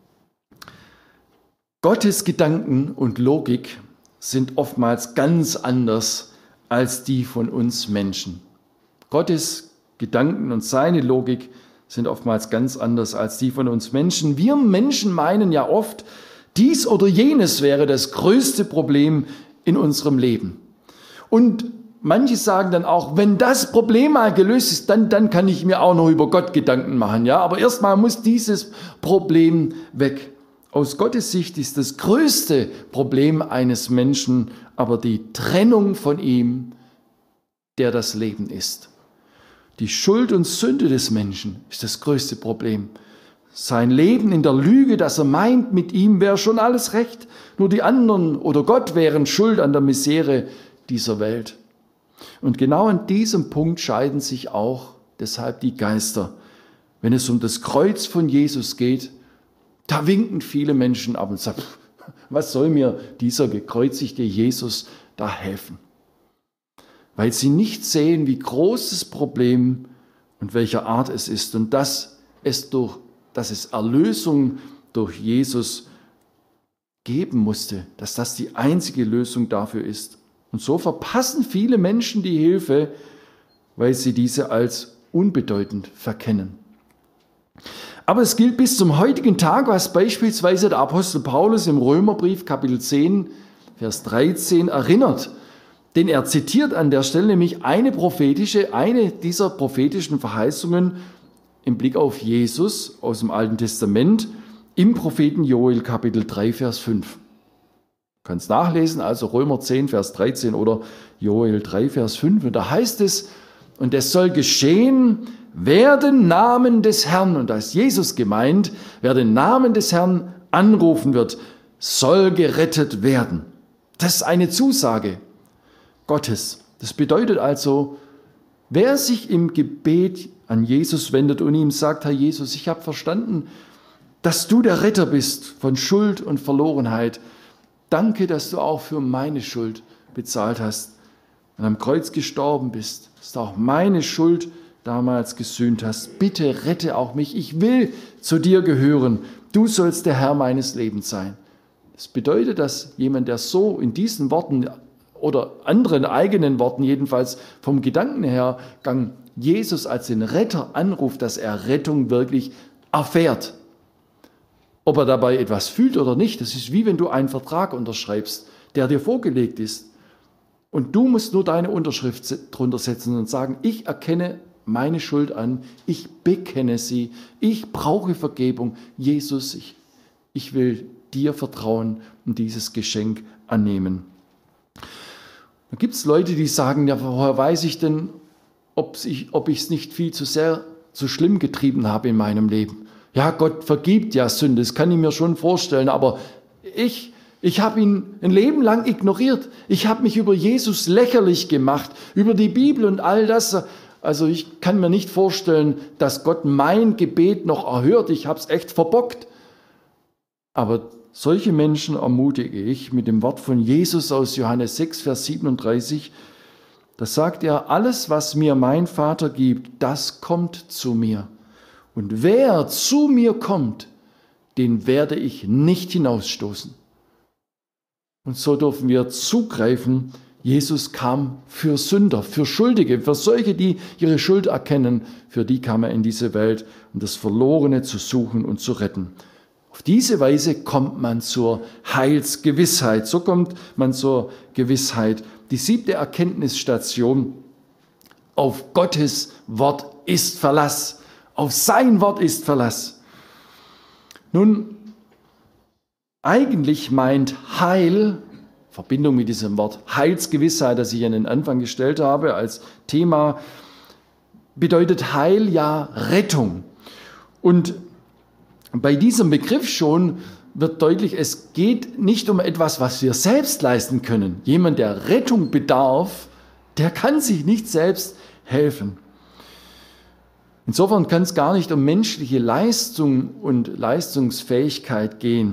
Gottes Gedanken und Logik sind oftmals ganz anders als die von uns Menschen. Gottes Gedanken und seine Logik sind oftmals ganz anders als die von uns Menschen. Wir Menschen meinen ja oft, dies oder jenes wäre das größte Problem in unserem Leben. Und manche sagen dann auch, wenn das Problem mal gelöst ist, dann kann ich mir auch noch über Gott Gedanken machen. Ja? Aber erstmal muss dieses Problem weg. Aus Gottes Sicht ist das größte Problem eines Menschen aber die Trennung von ihm, der das Leben ist. Die Schuld und Sünde des Menschen ist das größte Problem. sein Leben in der Lüge, dass er meint, mit ihm wäre schon alles recht. Nur die anderen oder Gott wären schuld an der Misere dieser Welt. Und genau an diesem Punkt scheiden sich auch deshalb die Geister. Wenn es um das Kreuz von Jesus geht, da winken viele Menschen ab und sagen, was soll mir dieser gekreuzigte Jesus da helfen? Weil sie nicht sehen, wie groß das Problem und welcher Art es ist und dass es Erlösung durch Jesus geben musste, dass das die einzige Lösung dafür ist. Und so verpassen viele Menschen die Hilfe, weil sie diese als unbedeutend verkennen. Aber es gilt bis zum heutigen Tag, was beispielsweise der Apostel Paulus im Römerbrief Kapitel 10, Vers 13 erinnert. Denn er zitiert an der Stelle nämlich eine dieser prophetischen Verheißungen im Blick auf Jesus aus dem Alten Testament im Propheten Joel Kapitel 3, Vers 5. Du kannst nachlesen, also Römer 10, Vers 13 oder Joel 3, Vers 5. Und da heißt es, und es soll geschehen, wer den Namen des Herrn, und da ist Jesus gemeint, wer den Namen des Herrn anrufen wird, soll gerettet werden. Das ist eine Zusage Gottes. Das bedeutet also, wer sich im Gebet an Jesus wendet und ihm sagt, Herr Jesus, ich habe verstanden, dass du der Retter bist von Schuld und Verlorenheit. Danke, dass du auch für meine Schuld bezahlt hast und am Kreuz gestorben bist, dass du auch meine Schuld damals gesühnt hast. Bitte rette auch mich. Ich will zu dir gehören. Du sollst der Herr meines Lebens sein. Das bedeutet, dass jemand, der so in diesen Worten oder anderen eigenen Worten jedenfalls vom Gedankenhergang Jesus als den Retter anruft, dass er Rettung wirklich erfährt. Ob er dabei etwas fühlt oder nicht, das ist wie wenn du einen Vertrag unterschreibst, der dir vorgelegt ist. Und du musst nur deine Unterschrift drunter setzen und sagen, ich erkenne meine Schuld an, ich bekenne sie, ich brauche Vergebung. Jesus, ich will dir vertrauen und dieses Geschenk annehmen. Da gibt es Leute, die sagen, ja, woher weiß ich denn, ob ich es nicht viel zu schlimm getrieben habe in meinem Leben? Ja, Gott vergibt ja Sünde, das kann ich mir schon vorstellen, aber ich habe ihn ein Leben lang ignoriert. Ich habe mich über Jesus lächerlich gemacht, über die Bibel und all das. Also ich kann mir nicht vorstellen, dass Gott mein Gebet noch erhört. Ich habe es echt verbockt. Aber solche Menschen ermutige ich mit dem Wort von Jesus aus Johannes 6, Vers 37. Da sagt er, alles, was mir mein Vater gibt, das kommt zu mir. Und wer zu mir kommt, den werde ich nicht hinausstoßen. Und so dürfen wir zugreifen. Jesus kam für Sünder, für Schuldige, für solche, die ihre Schuld erkennen. Für die kam er in diese Welt, um das Verlorene zu suchen und zu retten. Auf diese Weise kommt man zur Heilsgewissheit. So kommt man zur Gewissheit. Die 7. Erkenntnisstation: Auf Gottes Wort ist Verlass. Auf sein Wort ist Verlass. Nun, eigentlich meint Heil, Verbindung mit diesem Wort Heilsgewissheit, das ich an den Anfang gestellt habe als Thema, bedeutet Heil ja Rettung. Und bei diesem Begriff schon wird deutlich, es geht nicht um etwas, was wir selbst leisten können. Jemand, der Rettung bedarf, der kann sich nicht selbst helfen. Insofern kann es gar nicht um menschliche Leistung und Leistungsfähigkeit gehen.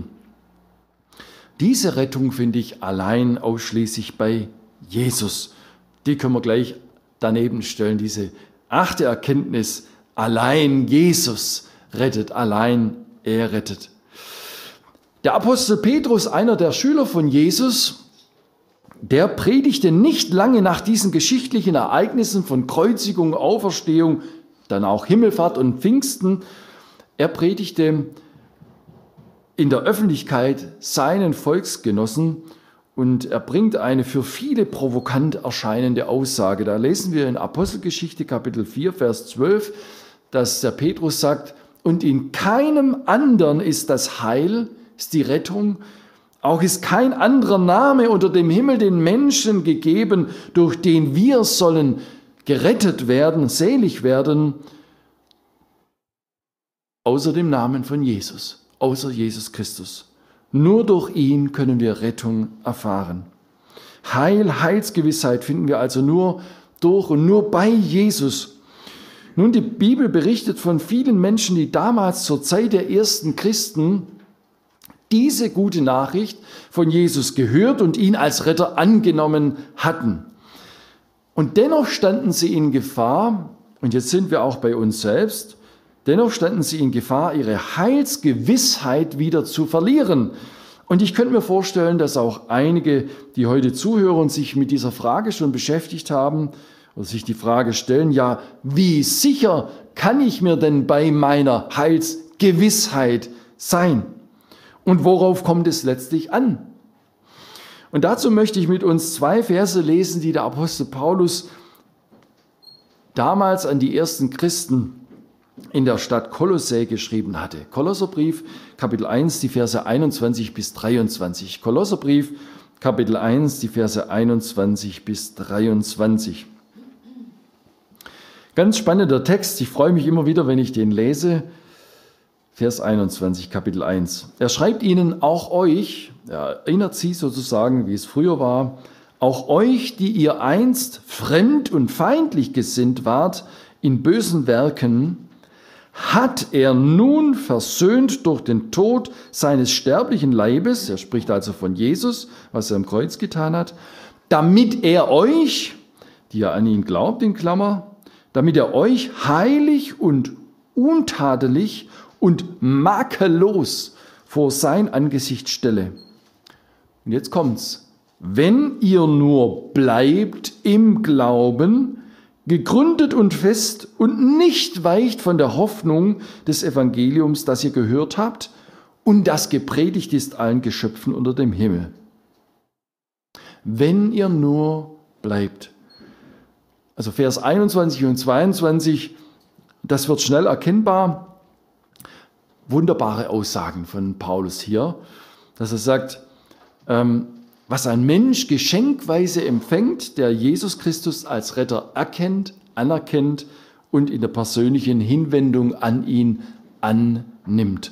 Diese Rettung finde ich allein ausschließlich bei Jesus. Die können wir gleich daneben stellen, diese 8. Erkenntnis. Allein Jesus rettet, allein er rettet. Der Apostel Petrus, einer der Schüler von Jesus, der predigte nicht lange nach diesen geschichtlichen Ereignissen von Kreuzigung, Auferstehung, dann auch Himmelfahrt und Pfingsten. Er predigte in der Öffentlichkeit seinen Volksgenossen und er bringt eine für viele provokant erscheinende Aussage. Da lesen wir in Apostelgeschichte Kapitel 4, Vers 12, dass der Petrus sagt, und in keinem anderen ist das Heil, ist die Rettung, auch ist kein anderer Name unter dem Himmel den Menschen gegeben, durch den wir sollen gerettet werden, selig werden. außer dem Namen von Jesus, außer Jesus Christus. Nur durch ihn können wir Rettung erfahren. Heilsgewissheit finden wir also nur durch und nur bei Jesus. Nun, die Bibel berichtet von vielen Menschen, die damals zur Zeit der ersten Christen diese gute Nachricht von Jesus gehört und ihn als Retter angenommen hatten. Und dennoch standen sie in Gefahr, und jetzt sind wir auch bei uns selbst, dennoch standen sie in Gefahr, ihre Heilsgewissheit wieder zu verlieren. Und ich könnte mir vorstellen, dass auch einige, die heute zuhören und sich mit dieser Frage schon beschäftigt haben oder sich die Frage stellen, ja, wie sicher kann ich mir denn bei meiner Heilsgewissheit sein? Und worauf kommt es letztlich an? Und dazu möchte ich mit uns 2 Verse lesen, die der Apostel Paulus damals an die ersten Christen in der Stadt Kolossä geschrieben hatte. Kolosserbrief, Kapitel 1, die Verse 21 bis 23. Kolosserbrief, Kapitel 1, die Verse 21 bis 23. Ganz spannender Text, ich freue mich immer wieder, wenn ich den lese. Vers 21, Kapitel 1. Er schreibt ihnen, auch euch, er erinnert sie sozusagen, wie es früher war, auch euch, die ihr einst fremd und feindlich gesinnt wart in bösen Werken, hat er nun versöhnt durch den Tod seines sterblichen Leibes, er spricht also von Jesus, was er am Kreuz getan hat, damit er euch, die ihr an ihn glaubt, in Klammer, damit er euch heilig und untadelig und makellos vor sein Angesicht stelle. Und jetzt kommt's. Wenn ihr nur bleibt im Glauben, gegründet und fest und nicht weicht von der Hoffnung des Evangeliums, das ihr gehört habt und das gepredigt ist allen Geschöpfen unter dem Himmel. Wenn ihr nur bleibt. Also Vers 21 und 22, das wird schnell erkennbar. Wunderbare Aussagen von Paulus hier, dass er sagt, was ein Mensch geschenkweise empfängt, der Jesus Christus als Retter erkennt, anerkennt und in der persönlichen Hinwendung an ihn annimmt.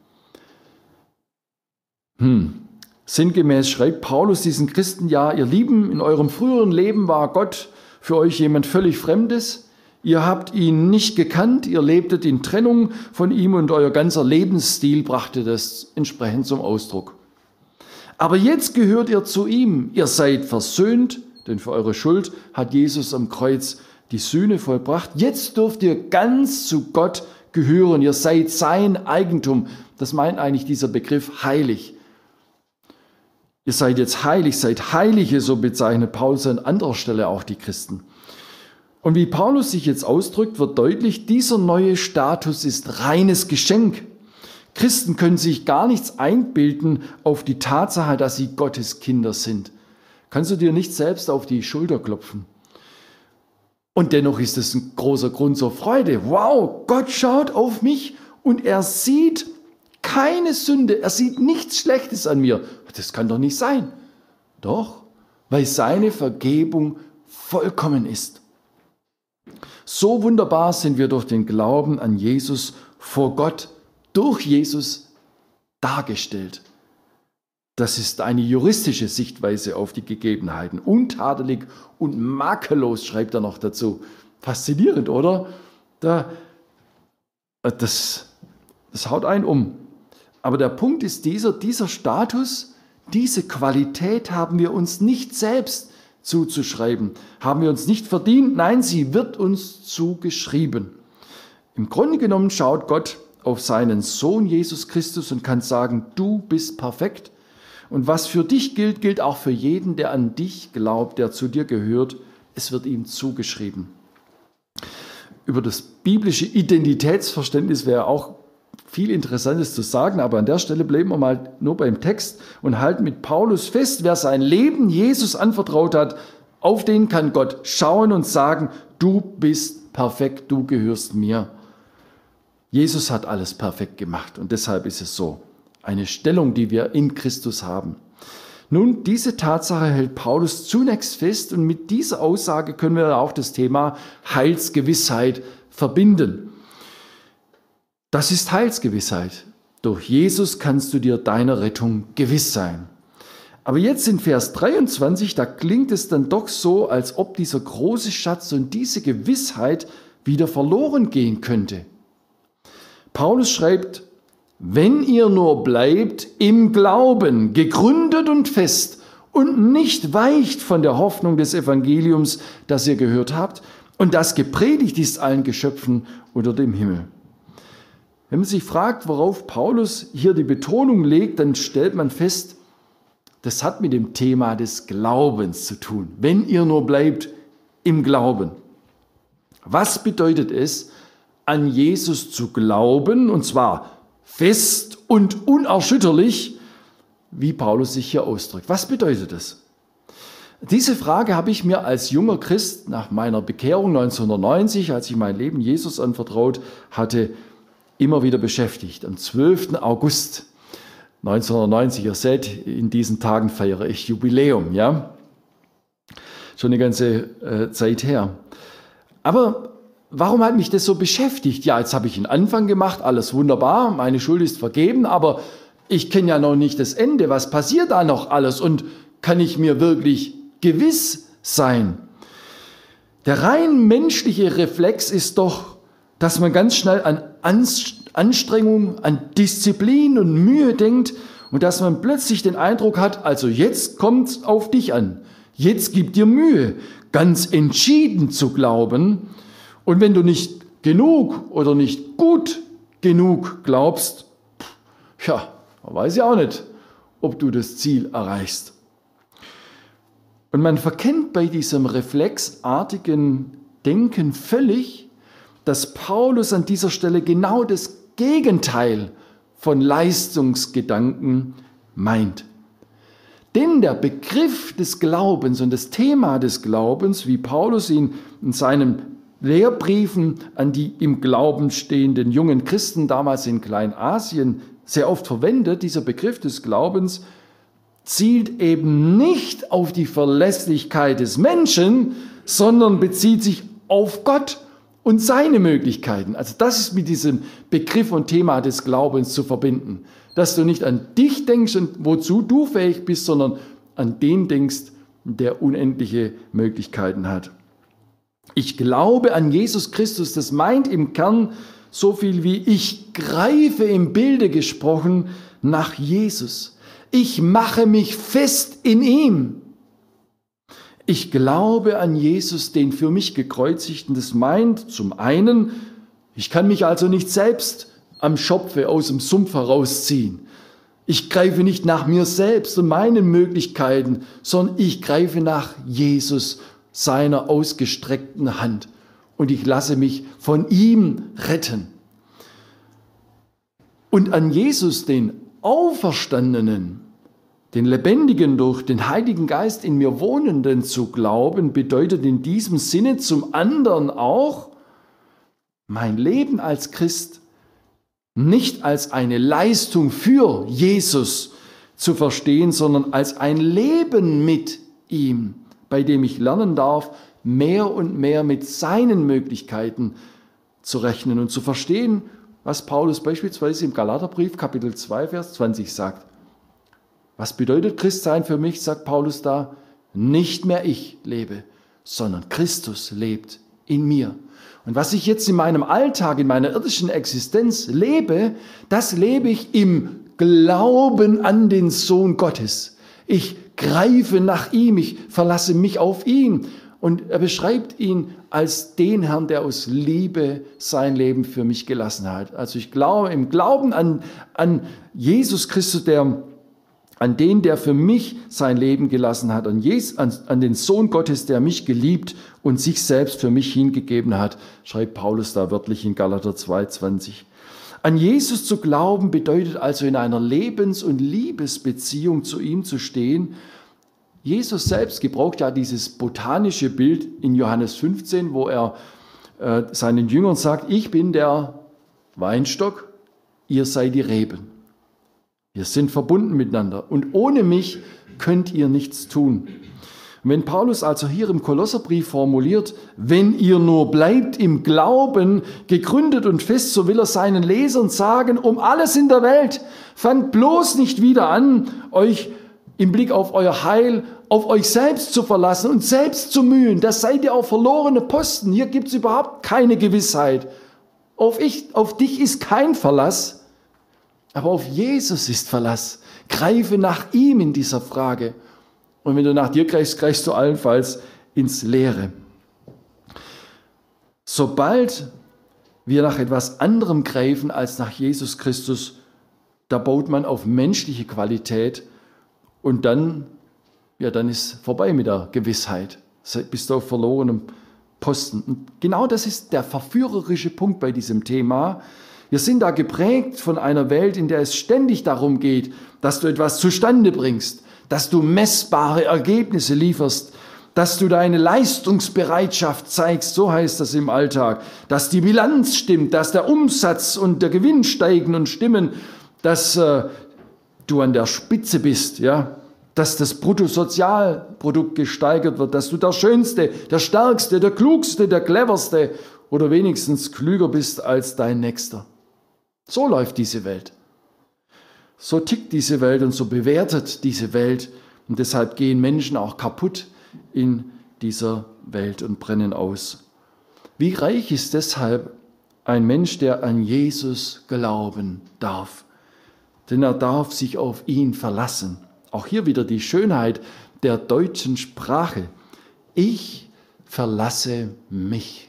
Sinngemäß schreibt Paulus diesen Christen, ja, ihr Lieben, in eurem früheren Leben war Gott für euch jemand völlig Fremdes. Ihr habt ihn nicht gekannt, ihr lebtet in Trennung von ihm und euer ganzer Lebensstil brachte das entsprechend zum Ausdruck. Aber jetzt gehört ihr zu ihm, ihr seid versöhnt, denn für eure Schuld hat Jesus am Kreuz die Sühne vollbracht. Jetzt dürft ihr ganz zu Gott gehören, ihr seid sein Eigentum. Das meint eigentlich dieser Begriff heilig. Ihr seid jetzt heilig, seid Heilige, so bezeichnet Paulus an anderer Stelle auch die Christen. Und wie Paulus sich jetzt ausdrückt, wird deutlich, dieser neue Status ist reines Geschenk. Christen können sich gar nichts einbilden auf die Tatsache, dass sie Gottes Kinder sind. Kannst du dir nicht selbst auf die Schulter klopfen? Und dennoch ist es ein großer Grund zur Freude. Wow, Gott schaut auf mich und er sieht keine Sünde, er sieht nichts Schlechtes an mir. Das kann doch nicht sein. Doch, weil seine Vergebung vollkommen ist. So wunderbar sind wir durch den Glauben an Jesus vor Gott durch Jesus dargestellt. Das ist eine juristische Sichtweise auf die Gegebenheiten. Untadelig und makellos, schreibt er noch dazu. Faszinierend, oder? Das haut einen um. Aber der Punkt ist dieser Status, diese Qualität haben wir uns nicht selbst zuzuschreiben. Haben wir uns nicht verdient? Nein, sie wird uns zugeschrieben. Im Grunde genommen schaut Gott auf seinen Sohn Jesus Christus und kann sagen, du bist perfekt. Und was für dich gilt, gilt auch für jeden, der an dich glaubt, der zu dir gehört. Es wird ihm zugeschrieben. Über das biblische Identitätsverständnis wäre auch viel Interessantes zu sagen, aber an der Stelle bleiben wir mal nur beim Text und halten mit Paulus fest, wer sein Leben Jesus anvertraut hat, auf den kann Gott schauen und sagen, du bist perfekt, du gehörst mir. Jesus hat alles perfekt gemacht und deshalb ist es so. Eine Stellung, die wir in Christus haben. Nun, diese Tatsache hält Paulus zunächst fest und mit dieser Aussage können wir auch das Thema Heilsgewissheit verbinden. Das ist Heilsgewissheit. Durch Jesus kannst du dir deiner Rettung gewiss sein. Aber jetzt in Vers 23, da klingt es dann doch so, als ob dieser große Schatz und diese Gewissheit wieder verloren gehen könnte. Paulus schreibt, wenn ihr nur bleibt im Glauben, gegründet und fest und nicht weicht von der Hoffnung des Evangeliums, das ihr gehört habt und das gepredigt ist allen Geschöpfen unter dem Himmel. Wenn man sich fragt, worauf Paulus hier die Betonung legt, dann stellt man fest, das hat mit dem Thema des Glaubens zu tun. Wenn ihr nur bleibt im Glauben. Was bedeutet es, an Jesus zu glauben, und zwar fest und unerschütterlich, wie Paulus sich hier ausdrückt? Was bedeutet es? Diese Frage habe ich mir als junger Christ nach meiner Bekehrung 1990, als ich mein Leben Jesus anvertraut hatte, immer wieder beschäftigt. Am 12. August 1990, ihr seht, in diesen Tagen feiere ich Jubiläum, ja? Schon eine ganze Zeit her. Aber warum hat mich das so beschäftigt? Ja, jetzt habe ich einen Anfang gemacht, alles wunderbar, meine Schuld ist vergeben, aber ich kenne ja noch nicht das Ende. Was passiert da noch alles und kann ich mir wirklich gewiss sein? Der rein menschliche Reflex ist doch, dass man ganz schnell an Anstrengung, an Disziplin und Mühe denkt und dass man plötzlich den Eindruck hat, also jetzt kommt es auf dich an. Jetzt gib dir Mühe, ganz entschieden zu glauben. Und wenn du nicht genug oder nicht gut genug glaubst, ja, man weiß ja auch nicht, ob du das Ziel erreichst. Und man verkennt bei diesem reflexartigen Denken völlig, dass Paulus an dieser Stelle genau das Gegenteil von Leistungsgedanken meint. Denn der Begriff des Glaubens und das Thema des Glaubens, wie Paulus ihn in seinen Lehrbriefen an die im Glauben stehenden jungen Christen damals in Kleinasien sehr oft verwendet, dieser Begriff des Glaubens zielt eben nicht auf die Verlässlichkeit des Menschen, sondern bezieht sich auf Gott und seine Möglichkeiten. Also das ist mit diesem Begriff und Thema des Glaubens zu verbinden. Dass du nicht an dich denkst und wozu du fähig bist, sondern an den denkst, der unendliche Möglichkeiten hat. Ich glaube an Jesus Christus, das meint im Kern so viel wie ich greife im Bilde gesprochen nach Jesus. Ich mache mich fest in ihm. Ich glaube an Jesus, den für mich gekreuzigten. Das meint zum einen, ich kann mich also nicht selbst am Schopfe aus dem Sumpf herausziehen. Ich greife nicht nach mir selbst und meinen Möglichkeiten, sondern ich greife nach Jesus, seiner ausgestreckten Hand. Und ich lasse mich von ihm retten. Und an Jesus, den Auferstandenen, den Lebendigen, durch den Heiligen Geist in mir Wohnenden zu glauben, bedeutet in diesem Sinne zum anderen auch, mein Leben als Christ nicht als eine Leistung für Jesus zu verstehen, sondern als ein Leben mit ihm, bei dem ich lernen darf, mehr und mehr mit seinen Möglichkeiten zu rechnen und zu verstehen, was Paulus beispielsweise im Galaterbrief Kapitel 2, Vers 20 sagt. Was bedeutet Christsein für mich, sagt Paulus da? Nicht mehr ich lebe, sondern Christus lebt in mir. Und was ich jetzt in meinem Alltag, in meiner irdischen Existenz lebe, das lebe ich im Glauben an den Sohn Gottes. Ich greife nach ihm, ich verlasse mich auf ihn. Und er beschreibt ihn als den Herrn, der aus Liebe sein Leben für mich gelassen hat. Also ich glaube im Glauben an Jesus Christus, an den, der für mich sein Leben gelassen hat, an den Sohn Gottes, der mich geliebt und sich selbst für mich hingegeben hat, schreibt Paulus da wörtlich in Galater 2,20. An Jesus zu glauben bedeutet also in einer Lebens- und Liebesbeziehung zu ihm zu stehen. Jesus selbst gebraucht ja dieses botanische Bild in Johannes 15, wo er seinen Jüngern sagt, ich bin der Weinstock, ihr seid die Reben. Wir sind verbunden miteinander und ohne mich könnt ihr nichts tun. Und wenn Paulus also hier im Kolosserbrief formuliert, wenn ihr nur bleibt im Glauben, gegründet und fest, so will er seinen Lesern sagen, um alles in der Welt, fangt bloß nicht wieder an, euch im Blick auf euer Heil, auf euch selbst zu verlassen und selbst zu mühen. Das seid ihr auf verlorene Posten. Hier gibt es überhaupt keine Gewissheit. Auf dich ist kein Verlass, aber auf Jesus ist Verlass. Greife nach ihm in dieser Frage. Und wenn du nach dir greifst, greifst du allenfalls ins Leere. Sobald wir nach etwas anderem greifen als nach Jesus Christus, da baut man auf menschliche Qualität und dann ist vorbei mit der Gewissheit. Bist du auf verlorenem Posten. Und genau das ist der verführerische Punkt bei diesem Thema. Wir sind da geprägt von einer Welt, in der es ständig darum geht, dass du etwas zustande bringst, dass du messbare Ergebnisse lieferst, dass du deine Leistungsbereitschaft zeigst, so heißt das im Alltag, dass die Bilanz stimmt, dass der Umsatz und der Gewinn steigen und stimmen, dass du an der Spitze bist, ja, dass das Bruttosozialprodukt gesteigert wird, dass du der Schönste, der Stärkste, der Klugste, der Cleverste oder wenigstens klüger bist als dein Nächster. So läuft diese Welt. So tickt diese Welt und so bewertet diese Welt. Und deshalb gehen Menschen auch kaputt in dieser Welt und brennen aus. Wie reich ist deshalb ein Mensch, der an Jesus glauben darf? Denn er darf sich auf ihn verlassen. Auch hier wieder die Schönheit der deutschen Sprache. Ich verlasse mich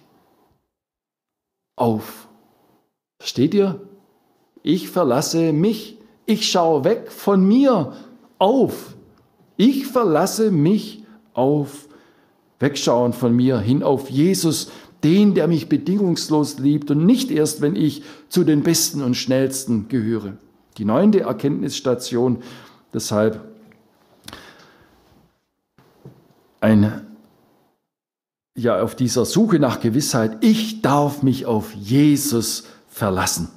auf. Versteht ihr? Ich verlasse mich. Ich schaue weg von mir auf. Ich verlasse mich auf. Wegschauen von mir hin auf Jesus, den, der mich bedingungslos liebt und nicht erst, wenn ich zu den Besten und Schnellsten gehöre. Die 9. Erkenntnisstation, deshalb auf dieser Suche nach Gewissheit, ich darf mich auf Jesus verlassen.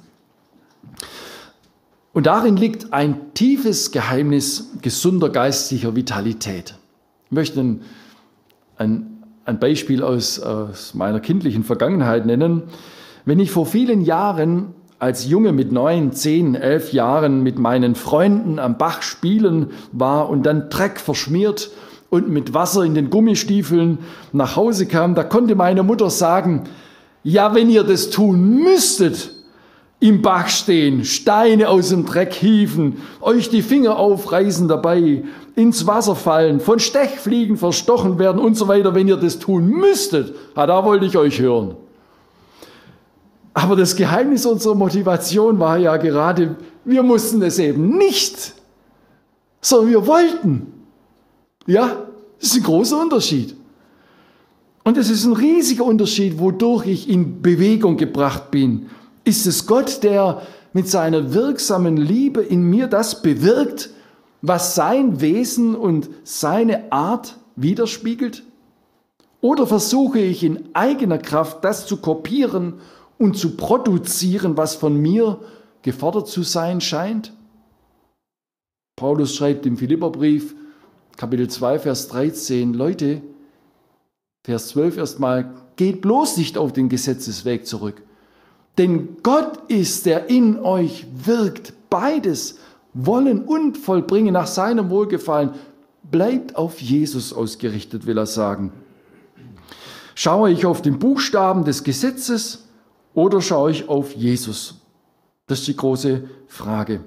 Und darin liegt ein tiefes Geheimnis gesunder geistlicher Vitalität. Ich möchte ein Beispiel aus meiner kindlichen Vergangenheit nennen. Wenn ich vor vielen Jahren als Junge mit 9, 10, 11 Jahren mit meinen Freunden am Bach spielen war und dann Dreck verschmiert und mit Wasser in den Gummistiefeln nach Hause kam, da konnte meine Mutter sagen, ja, wenn ihr das tun müsstet, im Bach stehen, Steine aus dem Dreck hieven, euch die Finger aufreißen dabei, ins Wasser fallen, von Stechfliegen verstochen werden und so weiter, wenn ihr das tun müsstet, da wollte ich euch hören. Aber das Geheimnis unserer Motivation war ja gerade, wir mussten es eben nicht, sondern wir wollten. Ja, das ist ein großer Unterschied. Und es ist ein riesiger Unterschied, wodurch ich in Bewegung gebracht bin. Ist es Gott, der mit seiner wirksamen Liebe in mir das bewirkt, was sein Wesen und seine Art widerspiegelt? Oder versuche ich in eigener Kraft das zu kopieren und zu produzieren, was von mir gefordert zu sein scheint? Paulus schreibt im Philipperbrief, Kapitel 2, Vers 13, Leute, Vers 12 erstmal, geht bloß nicht auf den Gesetzesweg zurück. Denn Gott ist, der in euch wirkt, beides, wollen und vollbringen nach seinem Wohlgefallen. Bleibt auf Jesus ausgerichtet, will er sagen. Schaue ich auf den Buchstaben des Gesetzes oder schaue ich auf Jesus? Das ist die große Frage.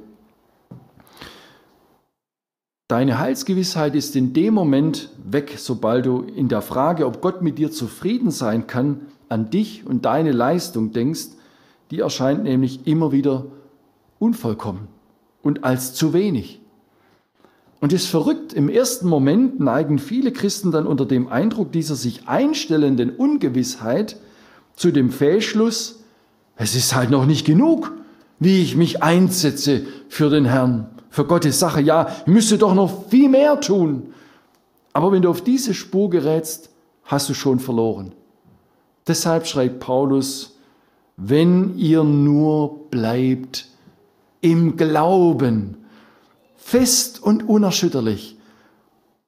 Deine Heilsgewissheit ist in dem Moment weg, sobald du in der Frage, ob Gott mit dir zufrieden sein kann, an dich und deine Leistung denkst. Die erscheint nämlich immer wieder unvollkommen und als zu wenig. Und es ist verrückt, im ersten Moment neigen viele Christen dann unter dem Eindruck dieser sich einstellenden Ungewissheit zu dem Fehlschluss, es ist halt noch nicht genug, wie ich mich einsetze für den Herrn, für Gottes Sache. Ja, ich müsste doch noch viel mehr tun. Aber wenn du auf diese Spur gerätst, hast du schon verloren. Deshalb schreibt Paulus, wenn ihr nur bleibt im Glauben, fest und unerschütterlich,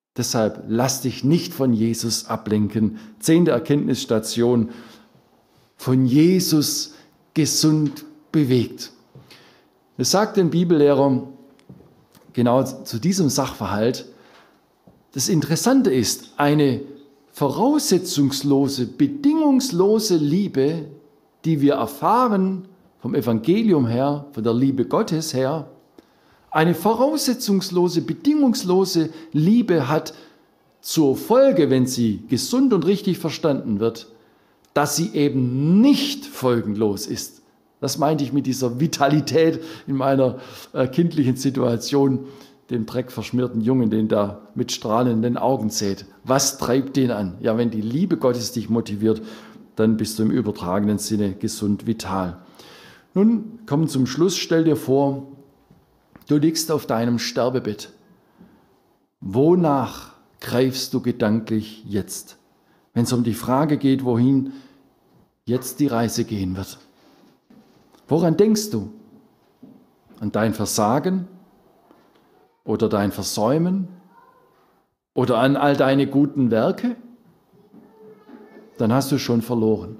Deshalb lass dich nicht von Jesus ablenken. 10. Erkenntnisstation: von Jesus gesund bewegt. Es sagt ein Bibellehrer genau zu diesem Sachverhalt: Das Interessante ist, eine voraussetzungslose, bedingungslose Liebe, die wir erfahren vom Evangelium her, von der Liebe Gottes her, eine voraussetzungslose, bedingungslose Liebe hat zur Folge, wenn sie gesund und richtig verstanden wird, dass sie eben nicht folgenlos ist. Das meinte ich mit dieser Vitalität in meiner kindlichen Situation, dem dreckverschmierten Jungen, den da mit strahlenden Augen seht. Was treibt den an? Ja, wenn die Liebe Gottes dich motiviert, dann bist du im übertragenen Sinne gesund, vital. Nun, komm zum Schluss. Stell dir vor, du liegst auf deinem Sterbebett. Wonach greifst du gedanklich jetzt, wenn es um die Frage geht, wohin jetzt die Reise gehen wird? Woran denkst du? An dein Versagen oder dein Versäumen oder an all deine guten Werke? Dann hast du schon verloren.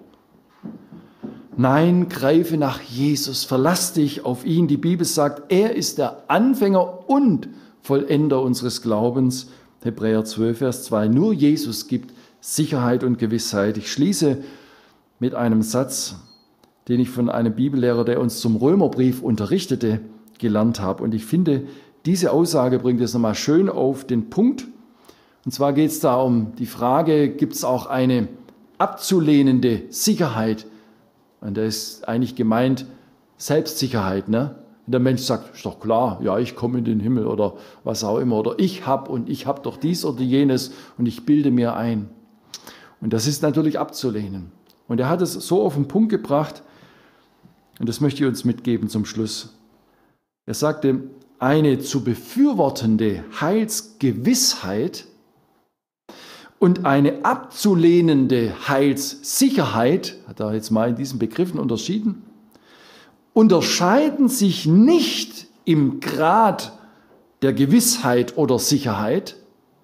Nein, greife nach Jesus, verlass dich auf ihn. Die Bibel sagt, er ist der Anfänger und Vollender unseres Glaubens. Hebräer 12, Vers 2. Nur Jesus gibt Sicherheit und Gewissheit. Ich schließe mit einem Satz, den ich von einem Bibellehrer, der uns zum Römerbrief unterrichtete, gelernt habe. Und ich finde, diese Aussage bringt es nochmal schön auf den Punkt. Und zwar geht es da um die Frage, gibt es auch eine abzulehnende Sicherheit? Und da ist eigentlich gemeint Selbstsicherheit, ne? Wenn der Mensch sagt, ist doch klar, ja, ich komme in den Himmel oder was auch immer, oder ich habe doch dies oder jenes und ich bilde mir ein. Und das ist natürlich abzulehnen. Und er hat es so auf den Punkt gebracht, und das möchte ich uns mitgeben zum Schluss. Er sagte, eine zu befürwortende Heilsgewissheit und eine abzulehnende Heilssicherheit, hat er jetzt mal in diesen Begriffen unterschieden, unterscheiden sich nicht im Grad der Gewissheit oder Sicherheit,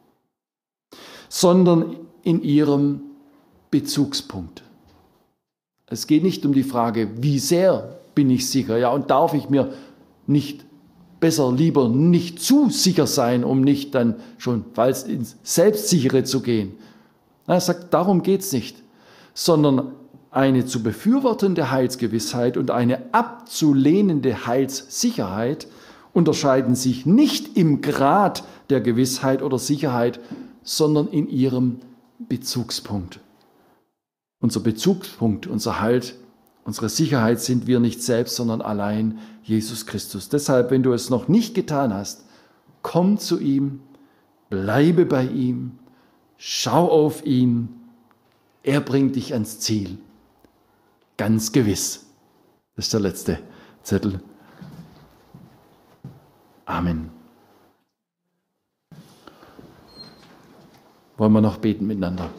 sondern in ihrem Bezugspunkt. Es geht nicht um die Frage, wie sehr bin ich sicher, ja, und darf ich mir nicht lieber nicht zu sicher sein, um nicht dann schon falls ins Selbstsichere zu gehen. Er sagt, darum geht es nicht, sondern eine zu befürwortende Heilsgewissheit und eine abzulehnende Heilssicherheit unterscheiden sich nicht im Grad der Gewissheit oder Sicherheit, sondern in ihrem Bezugspunkt. Unser Bezugspunkt, unser Halt, unsere Sicherheit sind wir nicht selbst, sondern allein Jesus Christus. Deshalb, wenn du es noch nicht getan hast, komm zu ihm, bleibe bei ihm, schau auf ihn, er bringt dich ans Ziel. Ganz gewiss. Das ist der letzte Zettel. Amen. Wollen wir noch beten miteinander?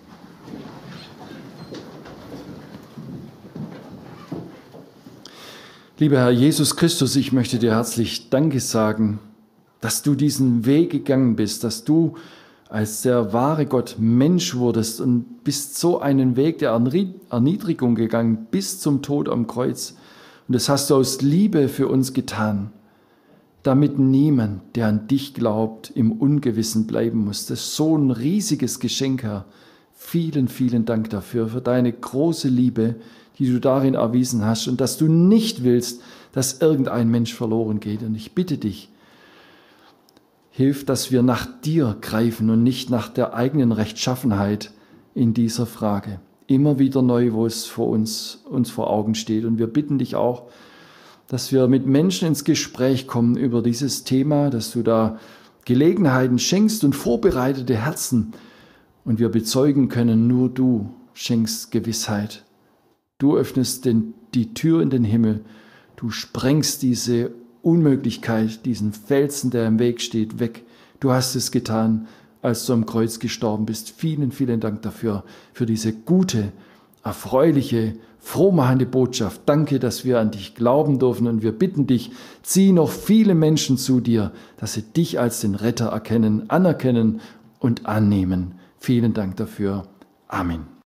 Lieber Herr Jesus Christus, ich möchte dir herzlich Danke sagen, dass du diesen Weg gegangen bist, dass du als der wahre Gott Mensch wurdest und bist so einen Weg der Erniedrigung gegangen, bis zum Tod am Kreuz. Und das hast du aus Liebe für uns getan, damit niemand, der an dich glaubt, im Ungewissen bleiben muss. Das ist so ein riesiges Geschenk, Herr. Vielen, vielen Dank dafür, für deine große Liebe, die du darin erwiesen hast und dass du nicht willst, dass irgendein Mensch verloren geht. Und ich bitte dich, hilf, dass wir nach dir greifen und nicht nach der eigenen Rechtschaffenheit in dieser Frage. Immer wieder neu, wo es vor uns vor Augen steht. Und wir bitten dich auch, dass wir mit Menschen ins Gespräch kommen über dieses Thema, dass du da Gelegenheiten schenkst und vorbereitete Herzen. Und wir bezeugen können, nur du schenkst Gewissheit. Du öffnest die Tür in den Himmel. Du sprengst diese Unmöglichkeit, diesen Felsen, der im Weg steht, weg. Du hast es getan, als du am Kreuz gestorben bist. Vielen, vielen Dank dafür, für diese gute, erfreuliche, frohmachende Botschaft. Danke, dass wir an dich glauben dürfen und wir bitten dich, zieh noch viele Menschen zu dir, dass sie dich als den Retter erkennen, anerkennen und annehmen. Vielen Dank dafür. Amen.